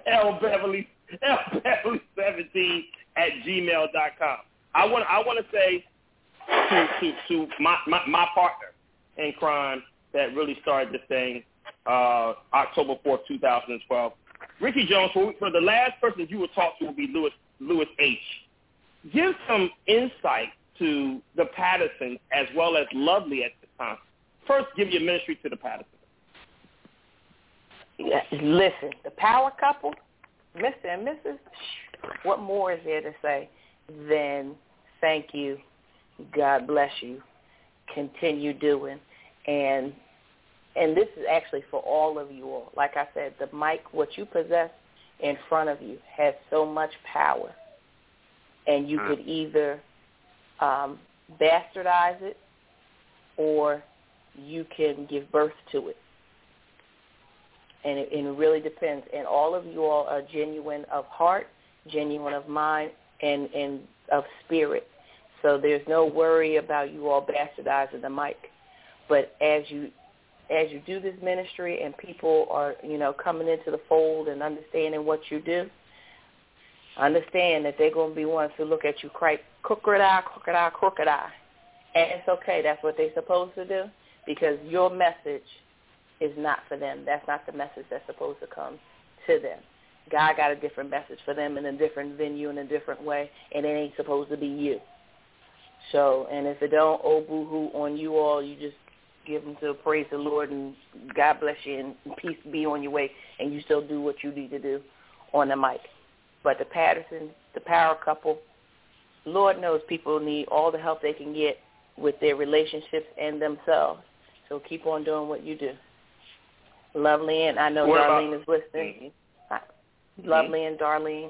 lbeverly17@gmail.com. I want to say to my partner in crime that really started this thing October 4th, 2012. Ricky Jones, for the last person you will talk to will be Lewis H. Give some insight to the Pattersons as well as Lovely at the time. First, give your ministry to the Pattersons. Yeah, listen, the power couple, Mr. and Mrs., what more is there to say than thank you, God bless you, continue doing, and this is actually for all of you all. Like I said, the mic, what you possess in front of you has so much power, and you could either bastardize it or you can give birth to it. And it really depends. And all of you all are genuine of heart, genuine of mind, and of spirit. So there's no worry about you all bastardizing the mic. But as you do this ministry and people are, coming into the fold and understanding what you do, understand that they're going to be ones who look at you crooked eye. And it's okay. That's what they're supposed to do, because your message is not for them. That's not the message that's supposed to come to them. God got a different message for them in a different venue, in a different way, and it ain't supposed to be you. So, and if it don't, oh, boo-hoo on you all, you just give them to praise the Lord, and God bless you, and peace be on your way, and you still do what you need to do on the mic. But the Pattersons, the power couple, Lord knows people need all the help they can get with their relationships and themselves. So keep on doing what you do. Lovely, and I know What Darlene about, is listening. Lovely and Darlene,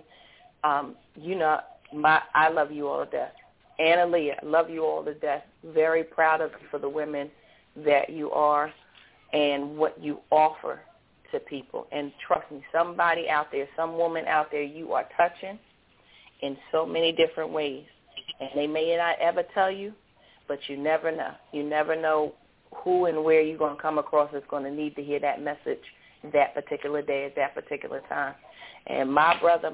I love you all to death. Anna Leah, love you all to death. Very proud of you for the women that you are and what you offer to people. And trust me, somebody out there, some woman out there, you are touching in so many different ways. And they may not ever tell you, but you never know. You never know who and where you're going to come across is going to need to hear that message that particular day at that particular time. And my brother,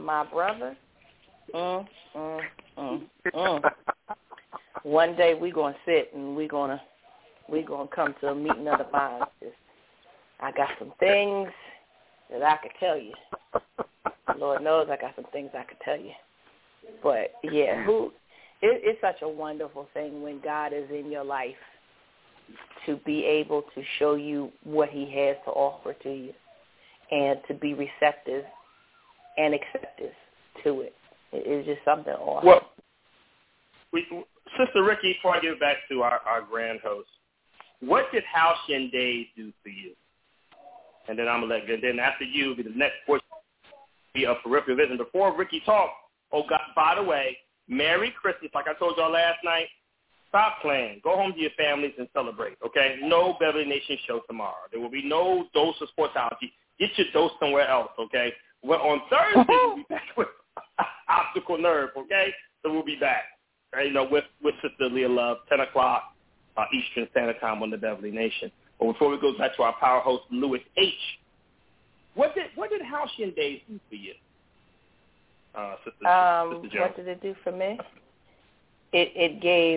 one day we're going to sit and we're going to come to a meeting of the minds. I got some things that I could tell you. Lord knows I got some things I could tell you. But, yeah, it's such a wonderful thing when God is in your life to be able to show you what he has to offer to you and to be receptive and acceptive to it. It is just something awesome. Well, Sister Ricky, before I give it back to our grand host, what did House Days do for you? And then I'm going to let you. And then after you, will be the next portion be a peripheral vision. Before Ricky talks, oh, God, by the way, Merry Christmas. Like I told y'all last night, stop playing. Go home to your families and celebrate, okay? No Beverly Nation show tomorrow. There will be no dose of Sportsology. Get your dose somewhere else, okay? Well, on Thursday, we'll be back with Optical Nerve, okay? So we'll be back, right, with Sister Leah Love, 10 o'clock Eastern Standard Time on the Beverly Nation. But before we go back to our power host, Louis H., what did Halcyon Days do for you, Sister Jones? What did it do for me? It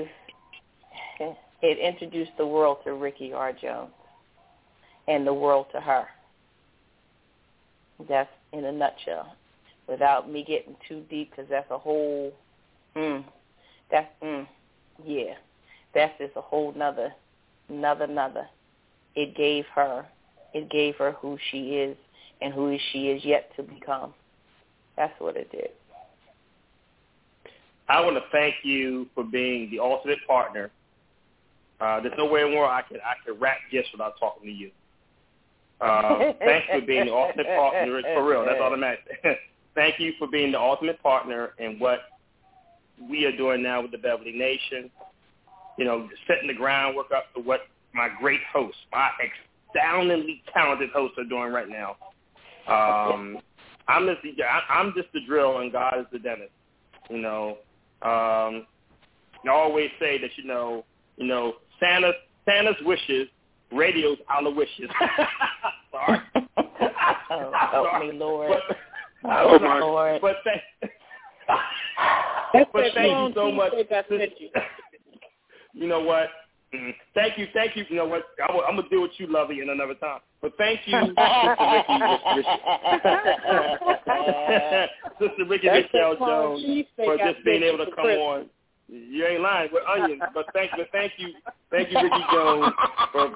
introduced the world to Ricky R. Jones and the world to her. That's in a nutshell. Without me getting too deep, because that's a whole, that's just a whole nother. It gave her who she is and who she is yet to become. That's what it did. I want to thank you for being the ultimate partner. There's no way more I could rap gifts without talking to you. Thanks for being the ultimate partner. For real, that's all that matters. Thank you for being the ultimate partner in what we are doing now with the Beverly Nation. Setting the groundwork up for what my great hosts, my astoundingly talented hosts are doing right now. I'm just the drill and God is the dentist. I always say that, Santa's wishes, radio's out of wishes. Sorry. Help me, Lord. Lord. But thank you so much. You know what? Thank you. You know what? I'm going to deal with you, Lovey, in another time. But thank you, Sister Ricky Michelle Jones, for just being able to come on. You ain't lying. We're onions. But thank you, Ricky Jones, for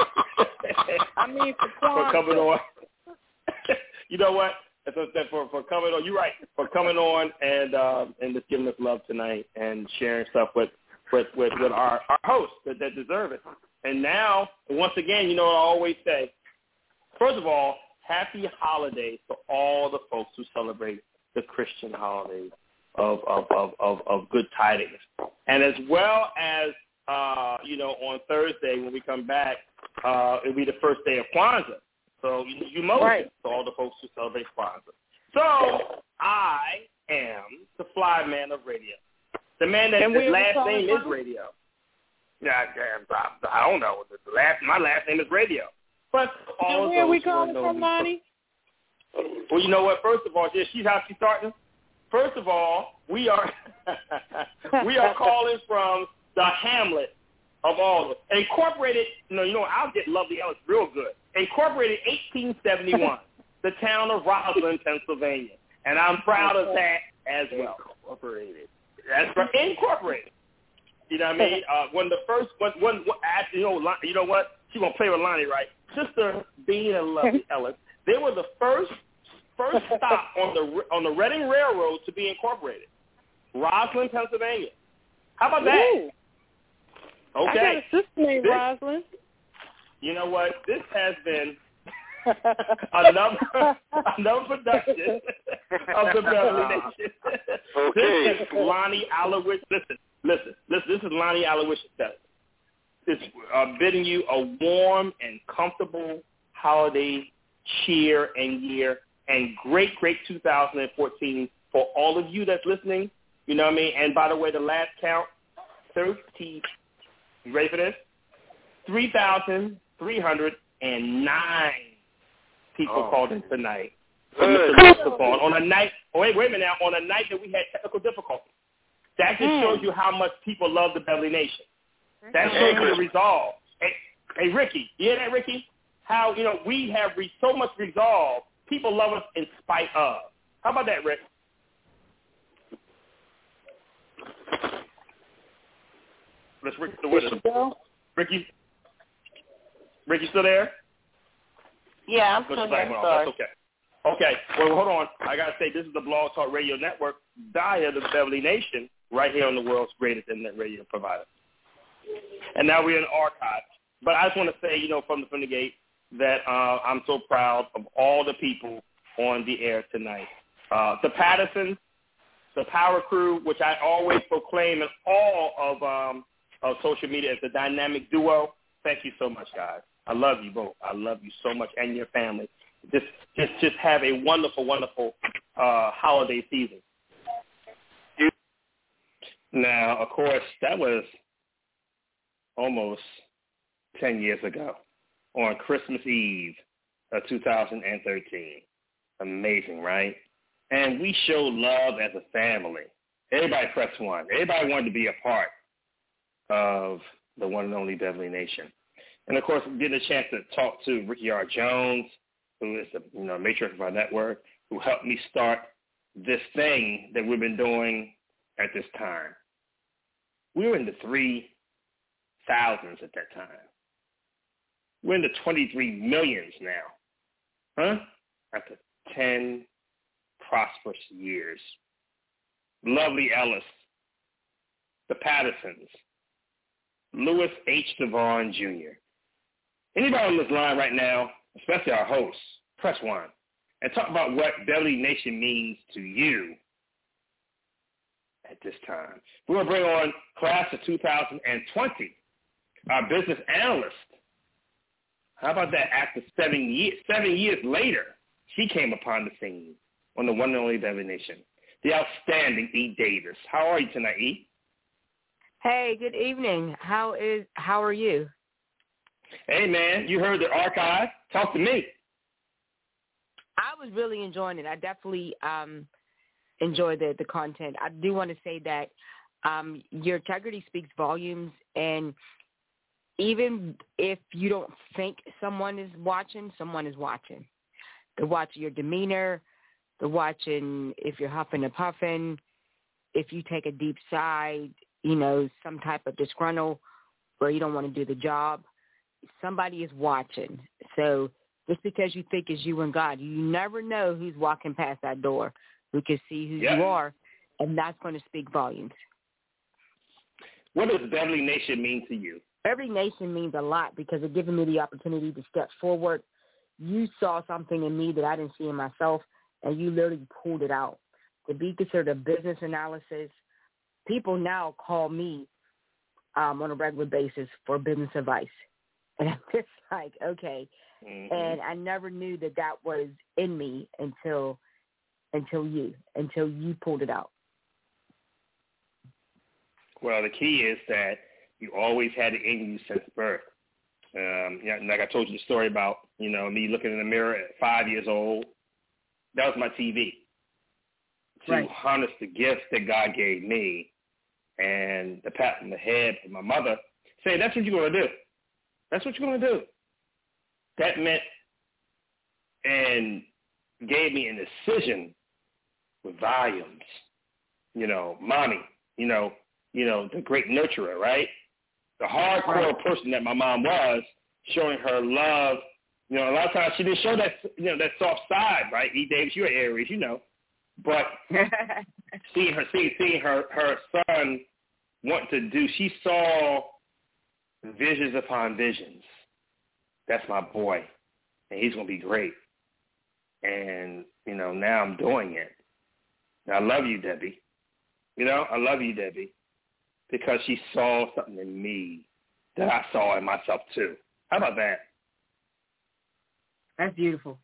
coming on. You know what? For coming on. You're right. For coming on and just giving us love tonight and sharing stuff with our hosts that deserve it. And now, once again, I always say, first of all, happy holidays to all the folks who celebrate the Christian holidays of good tidings. And as well as, on Thursday when we come back, it'll be the first day of Kwanzaa. So you know, right, to all the folks who celebrate Kwanzaa. So I am the fly man of radio. The man that his last name is Radio. Yeah, I don't know. My last name is Radio. But all of where those we calling from, Lonnie? Well, you know what? First of all, she's how she's starting. First of all, we are calling from the hamlet of all of incorporated. I'll get Lovely Ellis real good. Incorporated 1871, the town of Roslyn, Pennsylvania, and I'm proud of that as well. Incorporated. That's right. Incorporated. You know what I mean? One of the first, you know what? She's going to play with Lonnie, right? Sister Bean and Lovely Ellis, they were the first stop on the Reading Railroad to be incorporated. Roslyn, Pennsylvania. How about that? Ooh. Okay. I got a sister named Roslyn. You know what? This has been another production of the Beverly Nation. Okay. This is Lonnie Alowich. Listen. This is Lonnie Alowich. It's bidding you a warm and comfortable holiday cheer and year, and great 2014 for all of you that's listening. You know what I mean? And by the way, the last count, 30. You ready for this? 3,309 people called in tonight for Mr. Lucifer on a night. Oh, wait a minute now. On a night that we had technical difficulties. That just shows you how much people love the Beverly Nation. That shows you the resolve. Hey, Ricky, you hear that, Ricky? How, we have so much resolve. People love us in spite of. How about that, Rick? Let's Rick the winner. Ricky still there? Yeah, I'm still there. That's okay. Okay, well, hold on. I got to say, this is the Blog Talk Radio Network, via the Beverly Nation, right here on the world's greatest internet radio provider. And now we're in archive. But I just want to say, from the gate, that I'm so proud of all the people on the air tonight. The Pattersons, the Power Crew, which I always proclaim in all of social media as a dynamic duo. Thank you so much, guys. I love you both. I love you so much and your family. Just have a wonderful, wonderful holiday season. Now, of course, that was almost 10 years ago on Christmas Eve of 2013. Amazing, right? And we showed love as a family. Everybody pressed one. Everybody wanted to be a part of the one and only Beverly Nation. And, of course, getting a chance to talk to Ricky R. Jones, who is the matriarch of our network, who helped me start this thing that we've been doing at this time. We were in the 3,000s at that time. We're in the 23 millions now. Huh? After 10 prosperous years. Lovely Ellis, the Pattersons, Louis H. Devon Jr. Anybody on this line right now, especially our hosts, press 1 and talk about what Beverly Nation means to you at this time. We're going to bring on class of 2020, our business analyst. How about that? After 7 years later, she came upon the scene on the one and only Beverly Nation. The outstanding E. Davis. How are you tonight, E? Hey, good evening. How are you? Hey, man, you heard the archive. Talk to me. I was really enjoying it. I definitely enjoyed the content. I do want to say that your integrity speaks volumes, and even if you don't think someone is watching, someone is watching. They're watching your demeanor. They're watching if you're huffing and puffing, if you take a deep sigh, some type of disgruntled where you don't want to do the job. Somebody is watching. So just because you think it's you and God, you never know who's walking past that door, who can see who you are, and that's going to speak volumes. What does Beverly Nation mean to you? Beverly Nation means a lot because it's given me the opportunity to step forward. You saw something in me that I didn't see in myself, and you literally pulled it out. To be considered a business analysis, people now call me on a regular basis for business advice. And I'm just like, okay. Mm-hmm. And I never knew that was in me until you pulled it out. Well, the key is that you always had it in you since birth. Like I told you the story about, me looking in the mirror at 5 years old. That was my TV. To harness the gifts that God gave me and the pat on the head from my mother, say, that's what you're going to do. That's what you're going to do. That meant and gave me an incision with volumes. Mommy, the great nurturer, right? The hardcore person that my mom was, showing her love. A lot of times she didn't show that, that soft side, right? E. Davis, you're Aries, But seeing her son want to do, she saw visions upon visions that's my boy, and he's going to be great. And, now I'm doing it. And I love you, Debbie. I love you, Debbie, because she saw something in me that I saw in myself too. How about that? That's beautiful.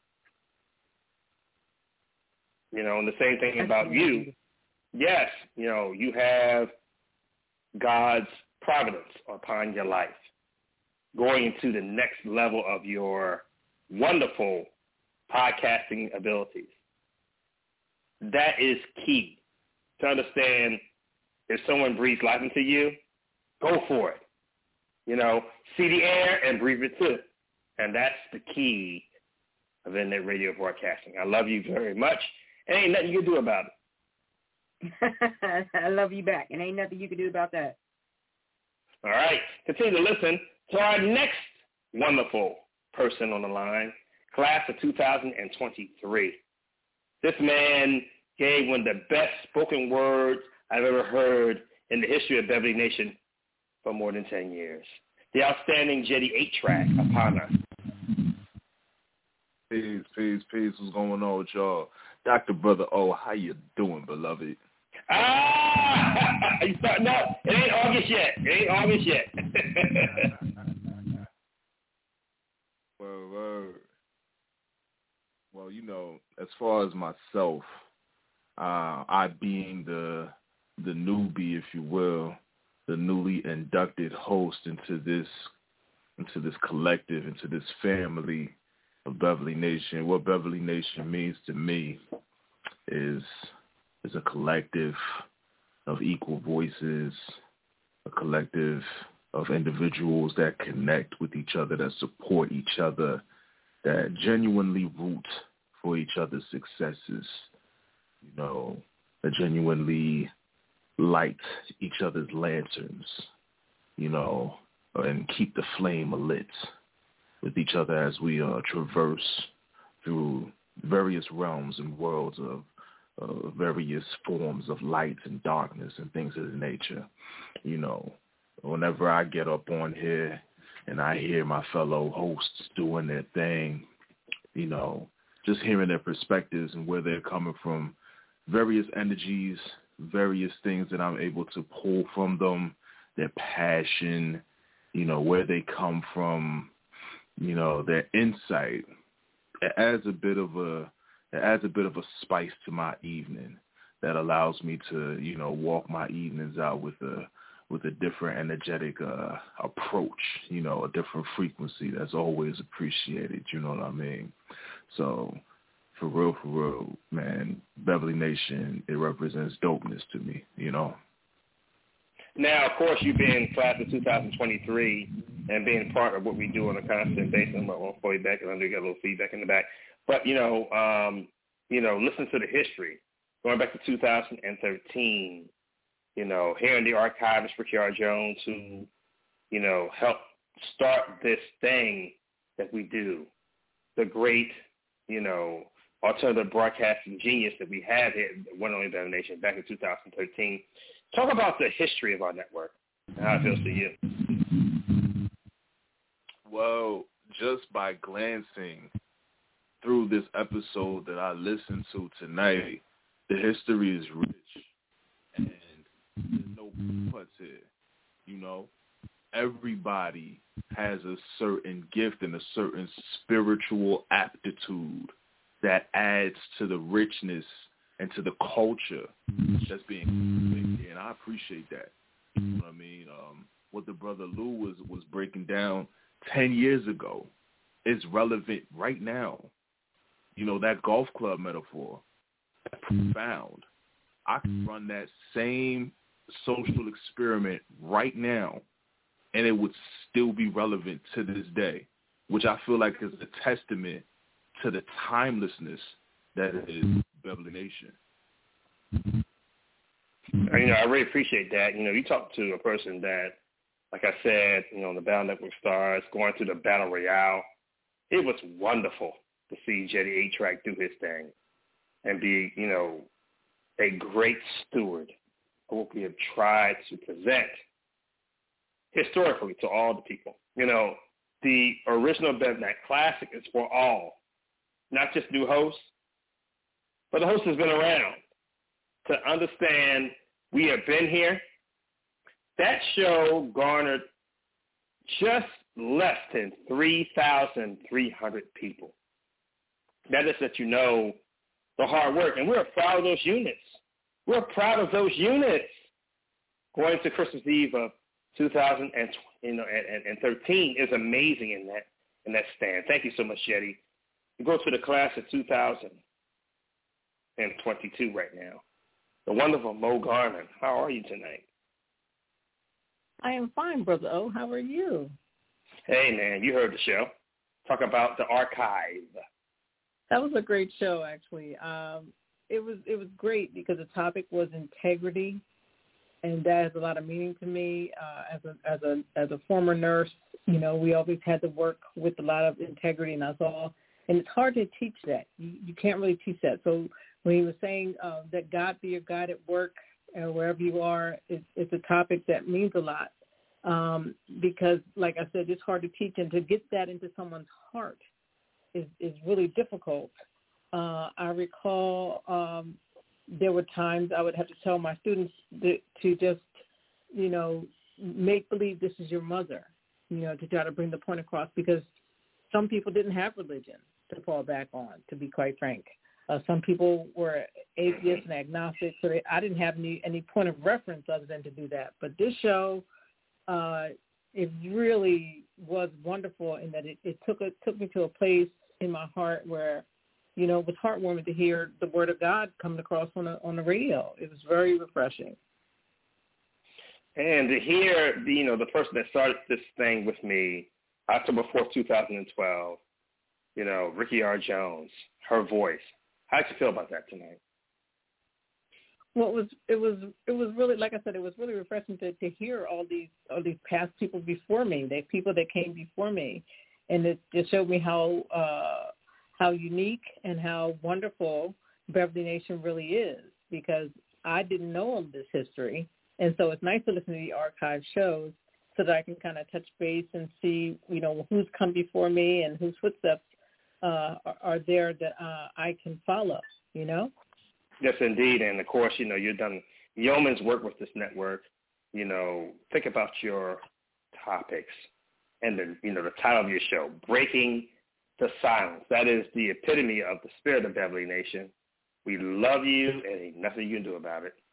And the same thing about you. Yes, you have God's providence upon your life, going into the next level of your wonderful podcasting abilities. That is key to understand. If someone breathes life into you, go for it. See the air and breathe it too. And that's the key of internet radio broadcasting. I love you very much. And ain't nothing you can do about it. I love you back. And ain't nothing you can do about that. All right. Continue to listen to our next wonderful person on the line, class of 2023. This man gave one of the best spoken words I've ever heard in the history of Beverly Nation for more than 10 years. The outstanding Jetty 8-track upon us. Peace. What's going on with y'all? Dr. Brother O, how you doing, beloved? You starting up? It ain't August yet. Well, as far as myself, I being the newbie, if you will, the newly inducted host into this collective, into this family of Beverly Nation. What Beverly Nation means to me is a collective of equal voices, a collective of individuals that connect with each other, that support each other, that genuinely root for each other's successes, that genuinely light each other's lanterns, and keep the flame lit with each other as we traverse through various realms and worlds of various forms of light and darkness and things of the nature. Whenever I get up on here and I hear my fellow hosts doing their thing, just hearing their perspectives and where they're coming from, various energies, various things that I'm able to pull from them, their passion, where they come from, their insight. It adds a bit of a spice to my evening that allows me to, walk my evenings out with a different energetic approach, a different frequency that's always appreciated, you know what I mean? So for real, man, Beverly Nation, it represents dopeness to me, Now, of course, you being class of 2023 and being part of what we do on a constant basis, I'm going to pull you back and I get a little feedback in the back. But, listen to the history. Going back to 2013, hearing the archivist, Ricky R. Jones, who, helped start this thing that we do, the great, alternative broadcasting genius that we have here at One Only Beverly Nation back in 2013. Talk about the history of our network and how it feels to you. Well, just by glancing through this episode that I listened to tonight, the history is rich, and there's no cuts here. Everybody has a certain gift and a certain spiritual aptitude that adds to the richness and to the culture that's being here, and I appreciate that. You know what I mean? What the brother Lou was breaking down 10 years ago is relevant right now. That golf club metaphor, that's profound. I can run that same social experiment right now, and it would still be relevant to this day, which I feel like is a testament to the timelessness that is Beverly Nation. I really appreciate that. You talk to a person that, like I said, the Battle Network stars, going through the Battle Royale. It was wonderful to see Jetty 8-track do his thing and be, a great steward of what we have tried to present historically to all the people. the original Bevnac Classic is for all, not just new hosts, but the host has been around to understand we have been here. That show garnered just less than 3,300 people. That is that you know the hard work, and we're proud of those units. We're proud of those units. Going to Christmas Eve of 2013 is amazing in that stand. Thank you so much, Jetty. We go to the class of 2022 right now. The wonderful Mo Garman. How are you tonight? I am fine, Brother O. How are you? Hey, man, you heard the show. Talk about the archive. That was a great show, actually. It was great because the topic was integrity, and that has a lot of meaning to me. As a former nurse, you know, we always had to work with a lot of integrity, and that's all. And it's hard to teach that. You can't really teach that. So when he was saying that God be your guide at work, wherever you are, it's a topic that means a lot because, like I said, it's hard to teach, and to get that into someone's heart is really difficult. I recall there were times I would have to tell my students to just, you know, make believe this is your mother, you know, to try to bring the point across, because some people didn't have religion to fall back on, to be quite frank. Some people were atheists and agnostic, so I didn't have any point of reference other than to do that. But this show, it really was wonderful in that it took me to a place in my heart where, you know, it was heartwarming to hear the word of God coming across on the radio. It was very refreshing. And to hear, the person that started this thing with me, October 4th, 2012, you know, Ricky R. Jones, her voice. How did you feel about that tonight? Well, it was really, like I said, it was really refreshing to hear all these past people before me, the people that came before me, and it showed me how unique and how wonderful Beverly Nation really is, because I didn't know of this history, and so it's nice to listen to the archive shows so that I can kind of touch base and see, you know, who's come before me and whose footsteps are there that I can follow, you know? Yes, indeed. And, of course, you know, you've done yeoman's work with this network. You know, think about your topics and, the title of your show, Breaking the Silence. That is the epitome of the spirit of Beverly Nation. We love you, and ain't nothing you can do about it.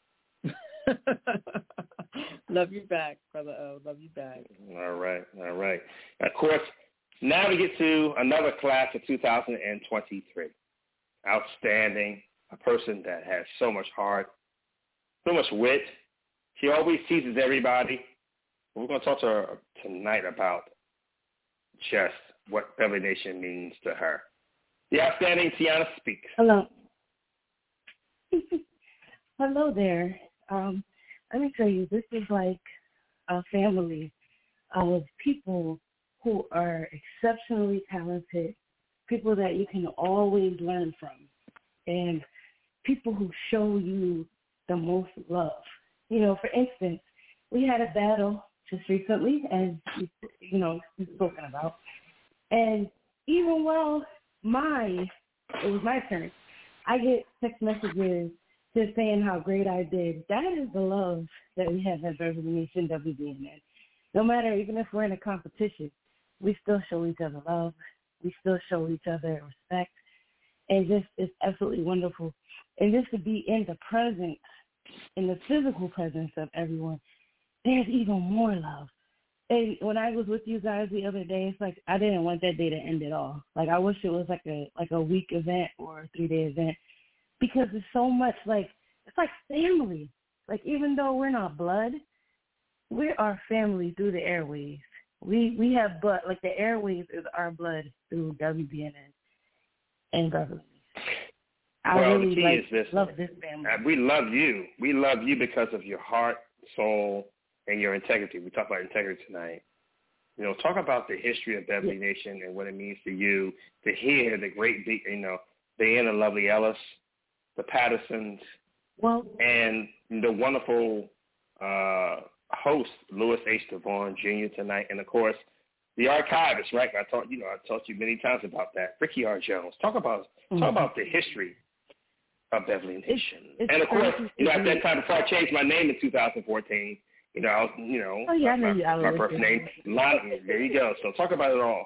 Love you back, Brother O. Love you back. All right. Of course, now we get to another class of 2023. Outstanding. A person that has so much heart, so much wit. She always teases everybody. We're going to talk to her tonight about just what Beverly Nation means to her. The outstanding Tiana speaks. Hello. Hello there. Let me tell you, this is like a family of people who are exceptionally talented, people that you can always learn from, and people who show you the most love. You know, for instance, we had a battle just recently, as we've spoken about, and even while it was my turn, I get text messages just saying how great I did. That is the love that we have at Beverly Nation WBNN. No matter, even if we're in a competition, we still show each other love. We still show each other respect. And just, it's absolutely wonderful. And just to be in the presence, in the physical presence of everyone, there's even more love. And when I was with you guys the other day, it's like I didn't want that day to end at all. Like, I wish it was like a week event or a 3-day event, because it's so much like, it's like family. Like, even though we're not blood, we are family through the airwaves. We have blood, like the airwaves is our blood through WBNN and Beverly. I really love this family. We love you. We love you because of your heart, soul, and your integrity. We talk about integrity tonight. You know, talk about the history of Beverly Nation and what it means to you to hear the great, Diana Lovely Ellis, the Pattersons, and the wonderful host, Louis H. Devon Jr. tonight. And, of course, the archivist, right? I taught you many times about that. Ricky R. Jones. Talk about the history of Beverly Nation. And of course, at that time, before I changed my name in 2014, I was, my first name, Lonnie. There you go. So talk about it all.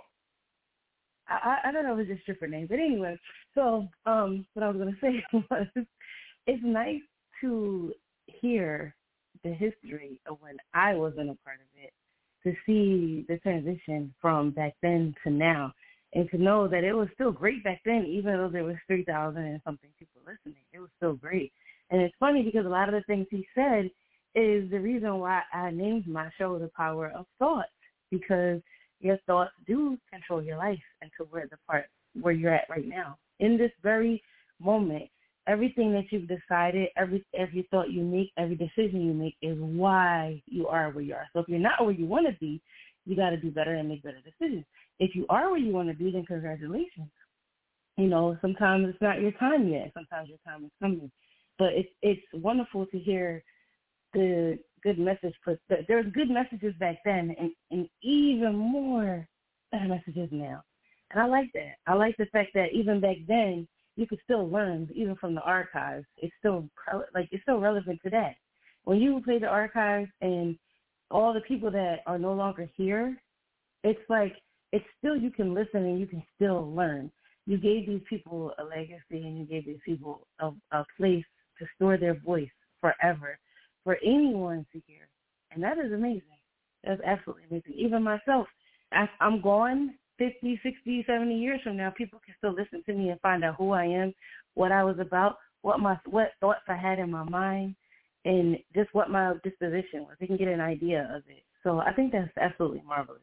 I don't know if it's just different names, but anyway. So what I was going to say was, it's nice to hear the history of when I wasn't a part of it, to see the transition from back then to now, and to know that it was still great back then, even though there was 3,000 and something people listening. It was still great. And it's funny because a lot of the things he said is the reason why I named my show The Power of Thought, because your thoughts do control your life and to where you're at right now. In this very moment, everything that you've decided, every thought you make, every decision you make is why you are where you are. So if you're not where you want to be, you got to do better and make better decisions. If you are where you want to be, then congratulations. Sometimes it's not your time yet. Sometimes your time is coming. But it's wonderful to hear the good message. There's good messages back then and even more better messages now. And I like that. I like the fact that even back then, you could still learn, even from the archives. It's still relevant today. When you play the archives and all the people that are no longer here, it's still, you can listen and you can still learn. You gave these people a legacy and you gave these people a place to store their voice forever for anyone to hear. And that is amazing. That's absolutely amazing. Even myself, I'm gone 50, 60, 70 years from now, people can still listen to me and find out who I am, what I was about, what thoughts I had in my mind, and just what my disposition was. They can get an idea of it. So I think that's absolutely marvelous.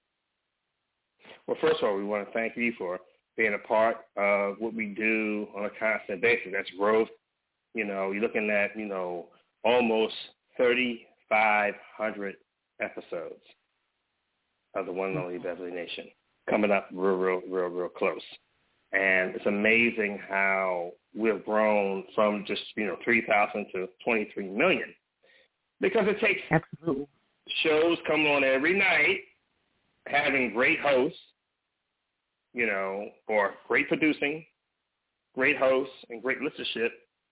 Well, first of all, we want to thank you for being a part of what we do on a constant basis. That's growth. You're looking at, almost 3,500 episodes of the one and only Beverly Nation, coming up real close. And it's amazing how we've grown from just, 3,000 to 23 million. Because it takes shows coming on every night, having great hosts, or great producing, great hosts, and great listenership.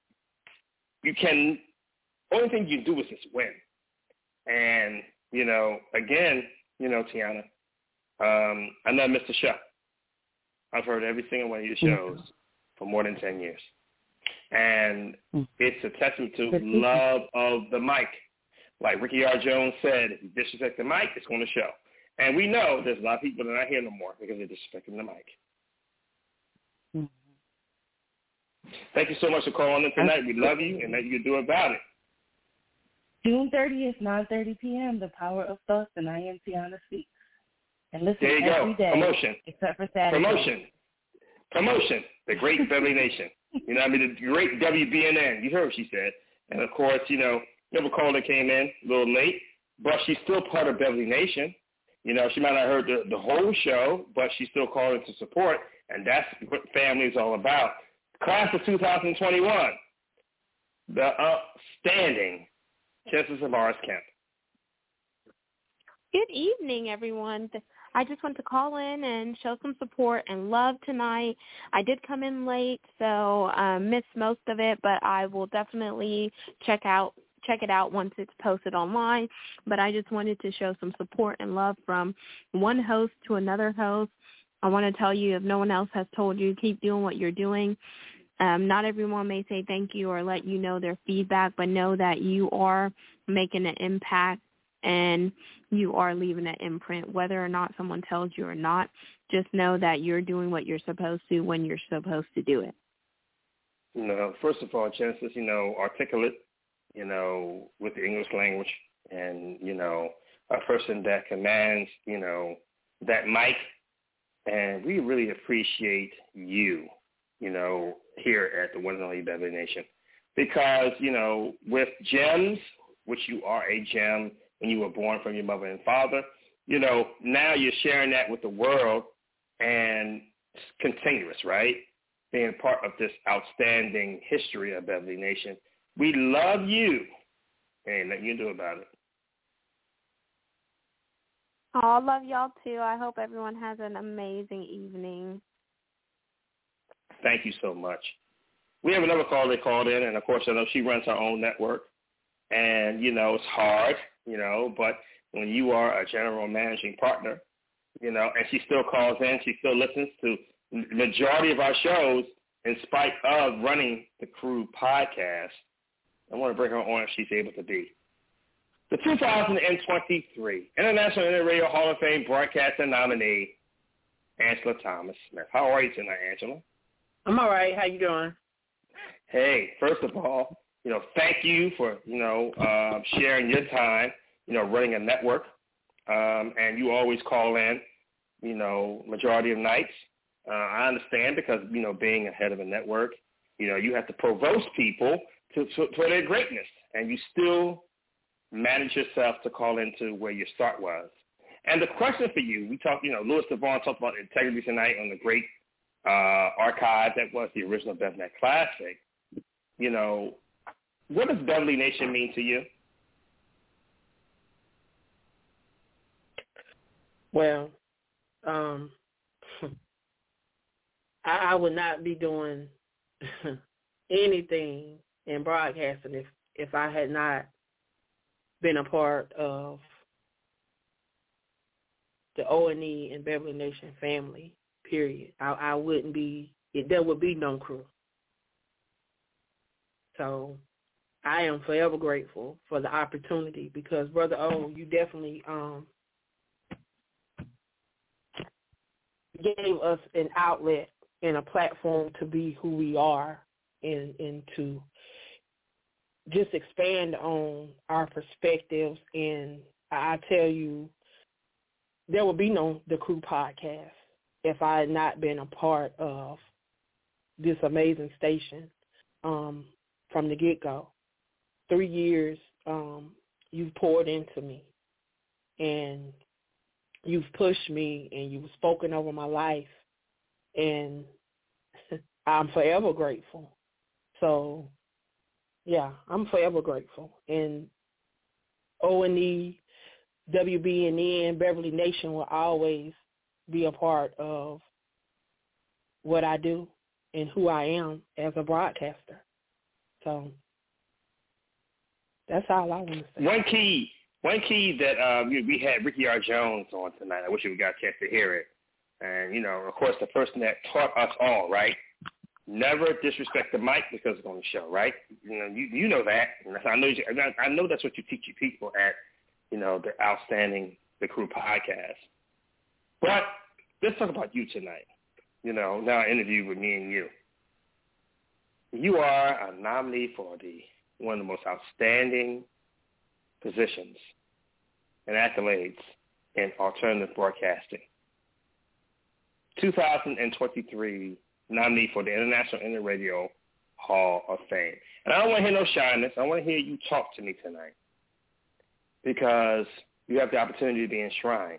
Only thing you do is just win. And, again, Tiana, I know Mr. Show. I've heard every single one of your shows for more than 10 years. And it's a testament to love of the mic. Like Ricky R. Jones said, if you disrespect the mic, it's going to show. And we know there's a lot of people that are not here no more because they're disrespecting the mic. Mm-hmm. Thank you so much for calling in tonight. We love you and nothing you can do about it. June 30th, 9:30 p.m., The Power of Thoughts, and I am Tiana Speaks. And listen there you every go. day, Promotion. Except for Saturday. Promotion. The great Beverly Nation. The great WBNN. You heard what she said. And, of course, you have a caller that came in a little late, but she's still part of Beverly Nation. She might not have heard the whole show, but she's still calling to support, and that's what family is all about. Class of 2021, the outstanding Justice Amaris Kemp. Good evening, everyone. I just want to call in and show some support and love tonight. I did come in late, so missed most of it, but I will definitely check it out once it's posted online. But I just wanted to show some support and love from one host to another host. I want to tell you, if no one else has told you, keep doing what you're doing. Not everyone may say thank you or let you know their feedback, but know that you are making an impact and you are leaving an imprint, whether or not someone tells you or not. Just know that you're doing what you're supposed to when you're supposed to do it. First of all, Genesis, articulate, with the English language, and, a person that commands, that mic. And we really appreciate you, here at the one and only Beverly Nation. Because, with gems, which you are a gem when you were born from your mother and father, now you're sharing that with the world, and it's continuous, right? Being part of this outstanding history of Beverly Nation. We love you. Ain't nothing you can do about it. Oh, I love y'all too. I hope everyone has an amazing evening. Thank you so much. We have another caller that called in, and of course, I know she runs her own network. And, it's hard, but when you are a general managing partner, and she still calls in, she still listens to the majority of our shows in spite of running the Crew podcast. I want to bring her on if she's able to be. The 2023 International Internet Radio Hall of Fame broadcaster nominee, Angela Thomas Smith. How are you tonight, Angela? I'm all right. How you doing? Hey, first of all, thank you for, sharing your time, running a network. And you always call in, majority of nights. I understand because, being a head of a network, you have to provoke people to their greatness. And you still manage yourself to call into where your start was. And the question for you, we talked, Louis Devon talked about integrity tonight on the great archive that was the original BevNet Classic. What does Beverly Nation mean to you? Well, I would not be doing anything in broadcasting if I had not been a part of the O&E and Beverly Nation family, period. I wouldn't be, there would be no crew. So I am forever grateful for the opportunity because, Brother O, you definitely gave us an outlet and a platform to be who we are and to just expand on our perspectives. And I tell you, there would be no The Crew podcast if I had not been a part of this amazing station from the get-go. 3 years you've poured into me, and you've pushed me, and you've spoken over my life, and I'm forever grateful. So, yeah, I'm forever grateful. And O&E, WBNN, Beverly Nation will always be a part of what I do and who I am as a broadcaster. So that's all I want to say. One key that we had Ricky R. Jones on tonight. I wish we got a chance to hear it. And, of course, the person that taught us all, right? Never disrespect the mic because it's on the show, right? You know that. And I know that's what you teach your people at, the outstanding The Crew podcast. But let's talk about you tonight. Now an interview with me and you. You are a nominee for one of the most outstanding positions and accolades in alternative broadcasting. 2023 nominee for the International Internet Radio Hall of Fame. And I don't want to hear no shyness. I want to hear you talk to me tonight because you have the opportunity to be enshrined.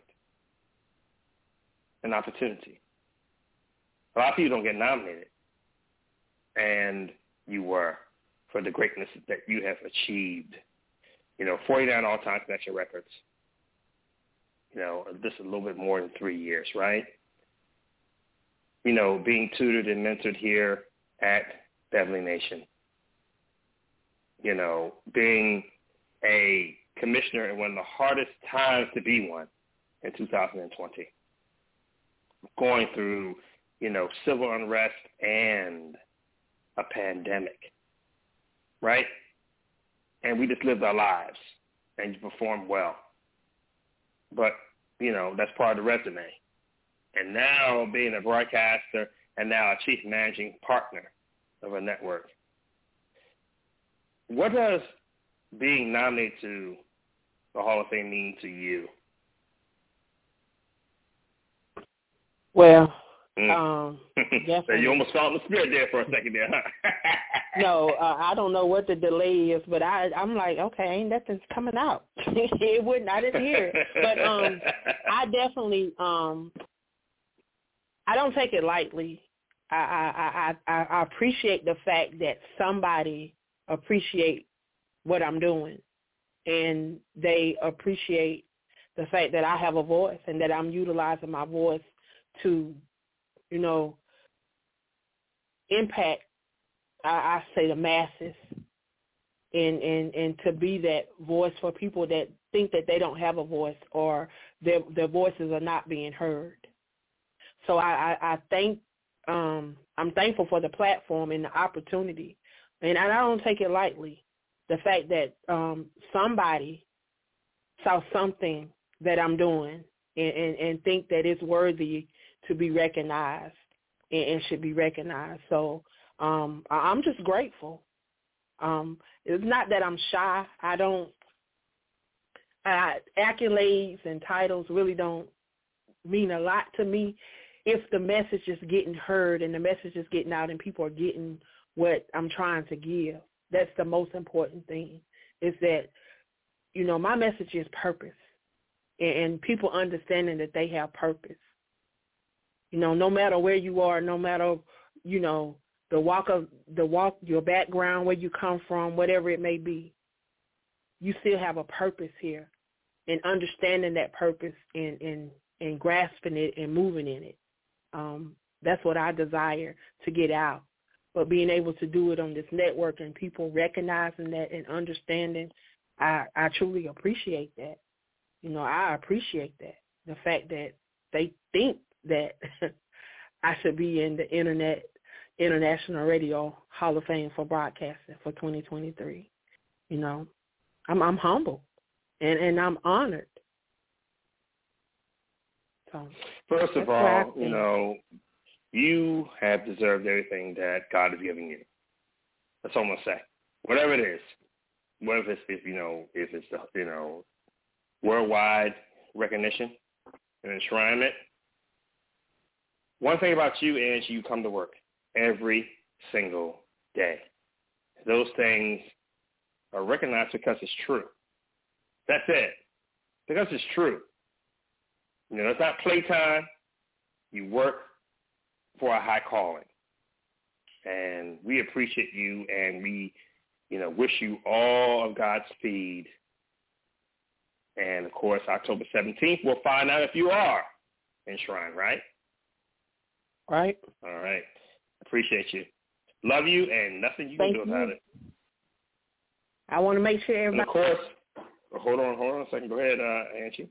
An opportunity. A lot of people don't get nominated. And you were for the greatness that you have achieved. 49 all-time connection records. This is a little bit more than 3 years, right? Being tutored and mentored here at Beverly Nation. Being a commissioner in one of the hardest times to be one in 2020. Going through, civil unrest and a pandemic, right? And we just lived our lives, and you performed well. But, that's part of the resume. And now being a broadcaster and now a chief managing partner of a network. What does being nominated to the Hall of Fame mean to you? Well, so you almost fell in the spirit there for a second there, huh? No, I don't know what the delay is, but I'm like, okay, ain't nothing's coming out. It wouldn't. I didn't hear it, but I definitely I don't take it lightly. I appreciate the fact that somebody appreciate what I'm doing, and they appreciate the fact that I have a voice and that I'm utilizing my voice to, impact, I say, the masses, and to be that voice for people that think that they don't have a voice or their voices are not being heard. So I think I'm thankful for the platform and the opportunity, and I don't take it lightly. The fact that somebody saw something that I'm doing and think that it's worthy to be recognized and should be recognized. So I'm just grateful. It's not that I'm shy. Accolades and titles really don't mean a lot to me if the message is getting heard and the message is getting out and people are getting what I'm trying to give. That's the most important thing, is that, my message is purpose and people understanding that they have purpose. No matter where you are, no matter, the walk, your background, where you come from, whatever it may be, you still have a purpose here, and understanding that purpose and grasping it and moving in it. That's what I desire to get out. But being able to do it on this network and people recognizing that and understanding, I truly appreciate that. I appreciate that. The fact that they think that I should be in the International Radio Hall of Fame for broadcasting for 2023. I'm humble and I'm honored. So, first of all, you have deserved everything that God has given you. That's all I'm gonna say. Whatever it is, whether it's if it's worldwide recognition and enshrinement. One thing about you, Angie, you come to work every single day. Those things are recognized because it's true. That's it. Because it's true. It's not playtime. You work for a high calling. And we appreciate you, and we, wish you all of God's speed. And, of course, October 17th, we'll find out if you are enshrined, right? Right. All right. Appreciate you. Love you, and nothing you can do about it. I want to make sure everybody... And, of course, hold on a second. Go ahead, Angie.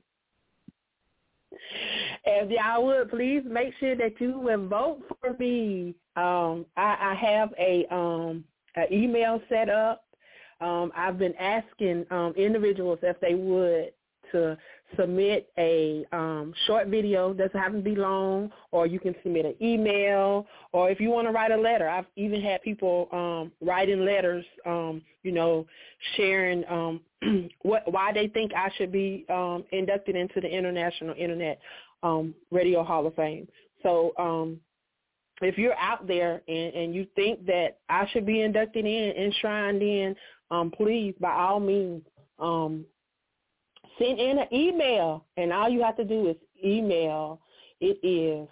If y'all would, please make sure that you will vote for me. I have an email set up. I've been asking individuals if they would to submit a short video. Doesn't have to be long, or you can submit an email, or if you want to write a letter. I've even had people writing letters, sharing why they think I should be inducted into the International Internet Radio Hall of Fame. So if you're out there and you think that I should be inducted in, enshrined in, please, by all means, send in an email, and all you have to do is email. It is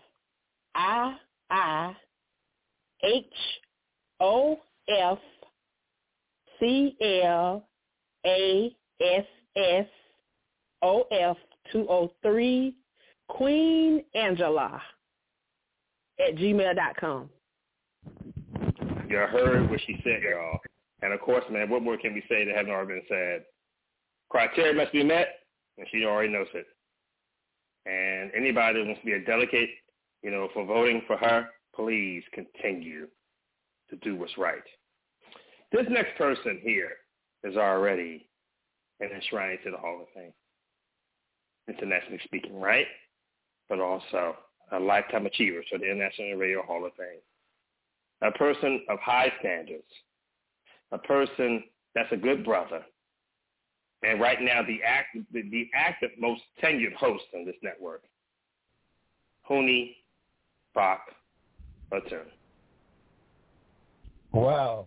IIHOFCLASSOF203 Queen Angela @gmail.com. You heard what she said, y'all. And, of course, man, what more can we say that hasn't already been said? Criteria must be met, and she already knows it. And anybody that wants to be a delegate, for voting for her, please continue to do what's right. This next person here is already an enshrined to the Hall of Fame, internationally speaking, right? But also a lifetime achiever to the International Radio Hall of Fame. A person of high standards, a person that's a good brother, and right now the active most tenured host on this network, Huni Bach Atun. Wow.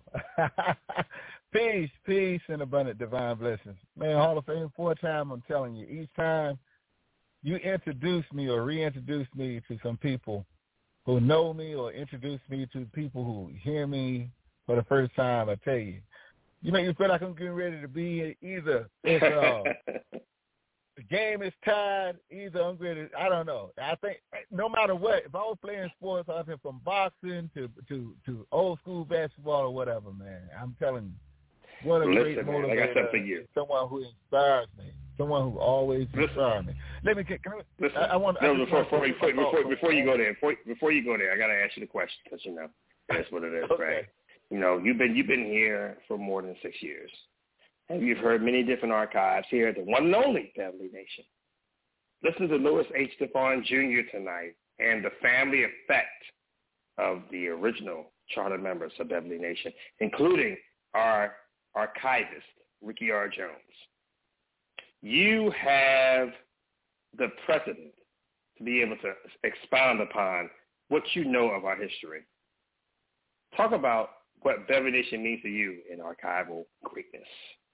Peace, and abundant divine blessings. Man, Hall of Fame 4-time, I'm telling you, each time you introduce me or reintroduce me to some people who know me or introduce me to people who hear me for the first time, I tell you, you make me feel like I'm getting ready to be either. the game is tied. Either I'm going to, I don't know. I think no matter what, if I was playing sports, I think from boxing to old school basketball or whatever, man, I'm telling you, what a great motivator. Man, I got something for you. Someone who inspires me. Someone who always inspires me. Let me before you go there, I got to ask you the question because that's what it is, okay. Right? You've been here for more than 6 years, and you've heard many different archives here at the one and only Beverly Nation. Listen to Louis H. Stephon Jr. tonight and the family effect of the original charter members of Beverly Nation, including our archivist, Ricky R. Jones. You have the precedent to be able to expound upon what you know of our history. Talk about what Beverly Nation means to you in archival greatness.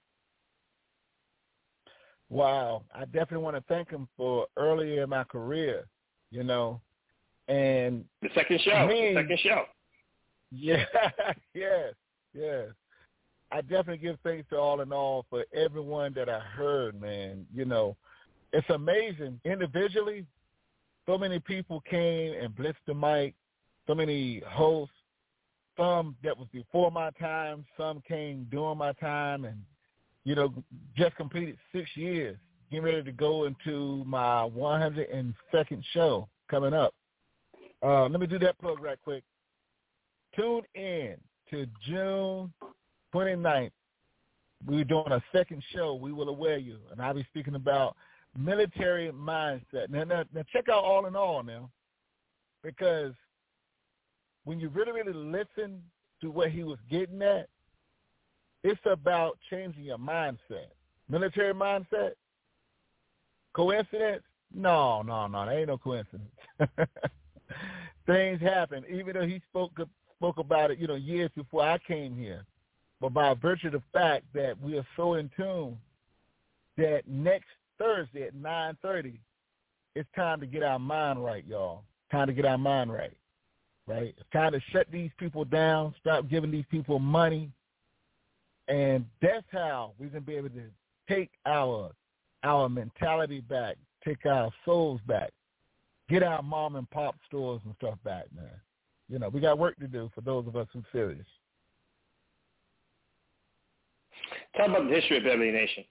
Wow. I definitely want to thank him for earlier in my career, and the second show. Yeah, yes. I definitely give thanks to all in all for everyone that I heard, man. It's amazing. Individually, so many people came and blitzed the mic, so many hosts, some that was before my time, some came during my time, and, just completed 6 years, getting ready to go into my 102nd show coming up. Let me do that plug right quick. Tune in to June 29th. We're doing a second show, We Will Aware You, and I'll be speaking about military mindset. Now check out All in All now, because when you really, really listen to what he was getting at, it's about changing your mindset. Military mindset? Coincidence? No, there ain't no coincidence. Things happen, even though he spoke about it, years before I came here. But by virtue of the fact that we are so in tune that next Thursday at 9:30, it's time to get our mind right, y'all. Time to get our mind right, right? It's time to shut these people down, stop giving these people money, and that's how we can be able to take our mentality back, take our souls back, get our mom and pop stores and stuff back, man. We got work to do for those of us who're serious. Tell about the history of Beverly Nation.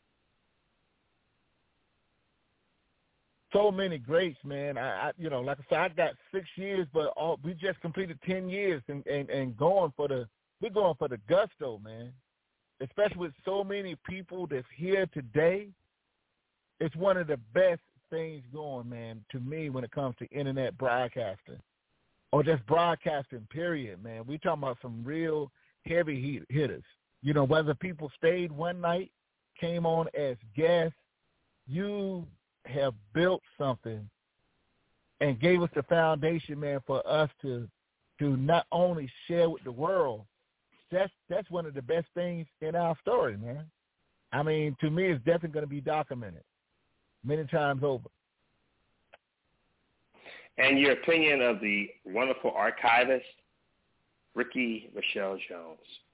So many greats, man. I like I said, I got 6 years, but we just completed 10 years and we're going for the gusto, man. Especially with so many people that's here today, it's one of the best things going, man, to me when it comes to internet broadcasting or just broadcasting, period, man. We talking about some real heavy hitters. Whether people stayed one night, came on as guests, you have built something and gave us the foundation, man, for us to not only share with the world. That's one of the best things in our story, man. I mean, to me, it's definitely going to be documented many times over. And your opinion of the wonderful archivist, Ricky Rochelle Jones.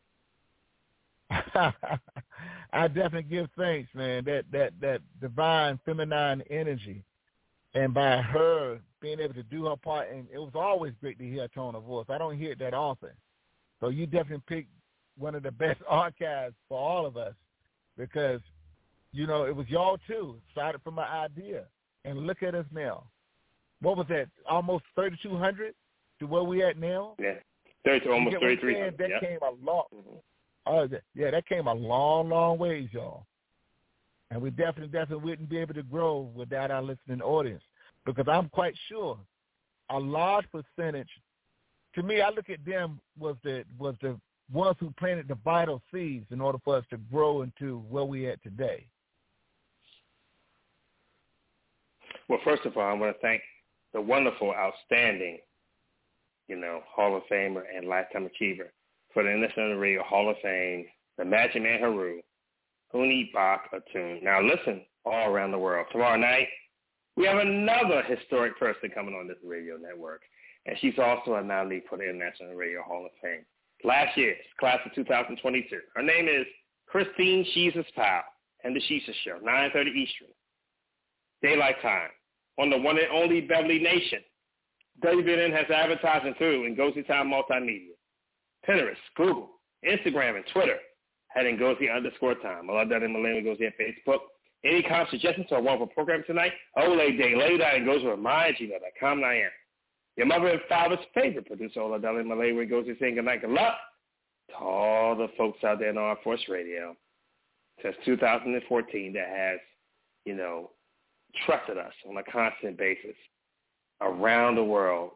I definitely give thanks, man, that divine feminine energy. And by her being able to do her part, and it was always great to hear her tone of voice. I don't hear it that often. So you definitely picked one of the best archives for all of us because, it was y'all too. Started from an idea. And look at us now. What was that, almost 3,200 to where we at now? Yeah, almost 3,300. That came a long that came a long, long ways, y'all. And we definitely wouldn't be able to grow without our listening audience because I'm quite sure a large percentage, to me, I look at them was the ones who planted the vital seeds in order for us to grow into where we at today. Well, first of all, I want to thank the wonderful, outstanding, Hall of Famer and Lifetime Achiever for the International Radio Hall of Fame, the Magic Man Haru, Huni Bach Atun. Now listen, all around the world. Tomorrow night, we have another historic person coming on this radio network, and she's also a nominee for the International Radio Hall of Fame. Last year's class of 2022. Her name is Christine Jesus Powell and The Sheesa Show, 9:30 Eastern. Daylight Time on the one and only Beverly Nation. WBNN has advertising through Ngozi Time Multimedia, Pinterest, Google, Instagram, and Twitter at Ngozi_time. I love that in Malay Ngozi at Facebook. Any comments, suggestions, or one for program tonight? Ole Day Later and Ngozi Remind gmail.com. I am your mother and father's favorite producer, Ola Dele Malay Ngozi, saying good night, good luck to all the folks out there on Armed Force Radio since 2014 that has, trusted us on a constant basis around the world,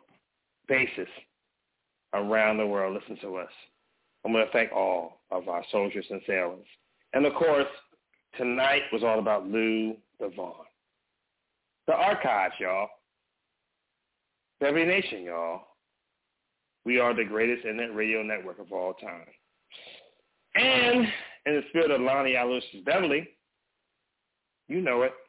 around the world, listen to us. I'm going to thank all of our soldiers and sailors. And, of course, tonight was all about Lou Devon. The archives, y'all. Every nation, y'all. We are the greatest internet radio network of all time. And in the spirit of Lonnie Aloysius Beverly, you know it.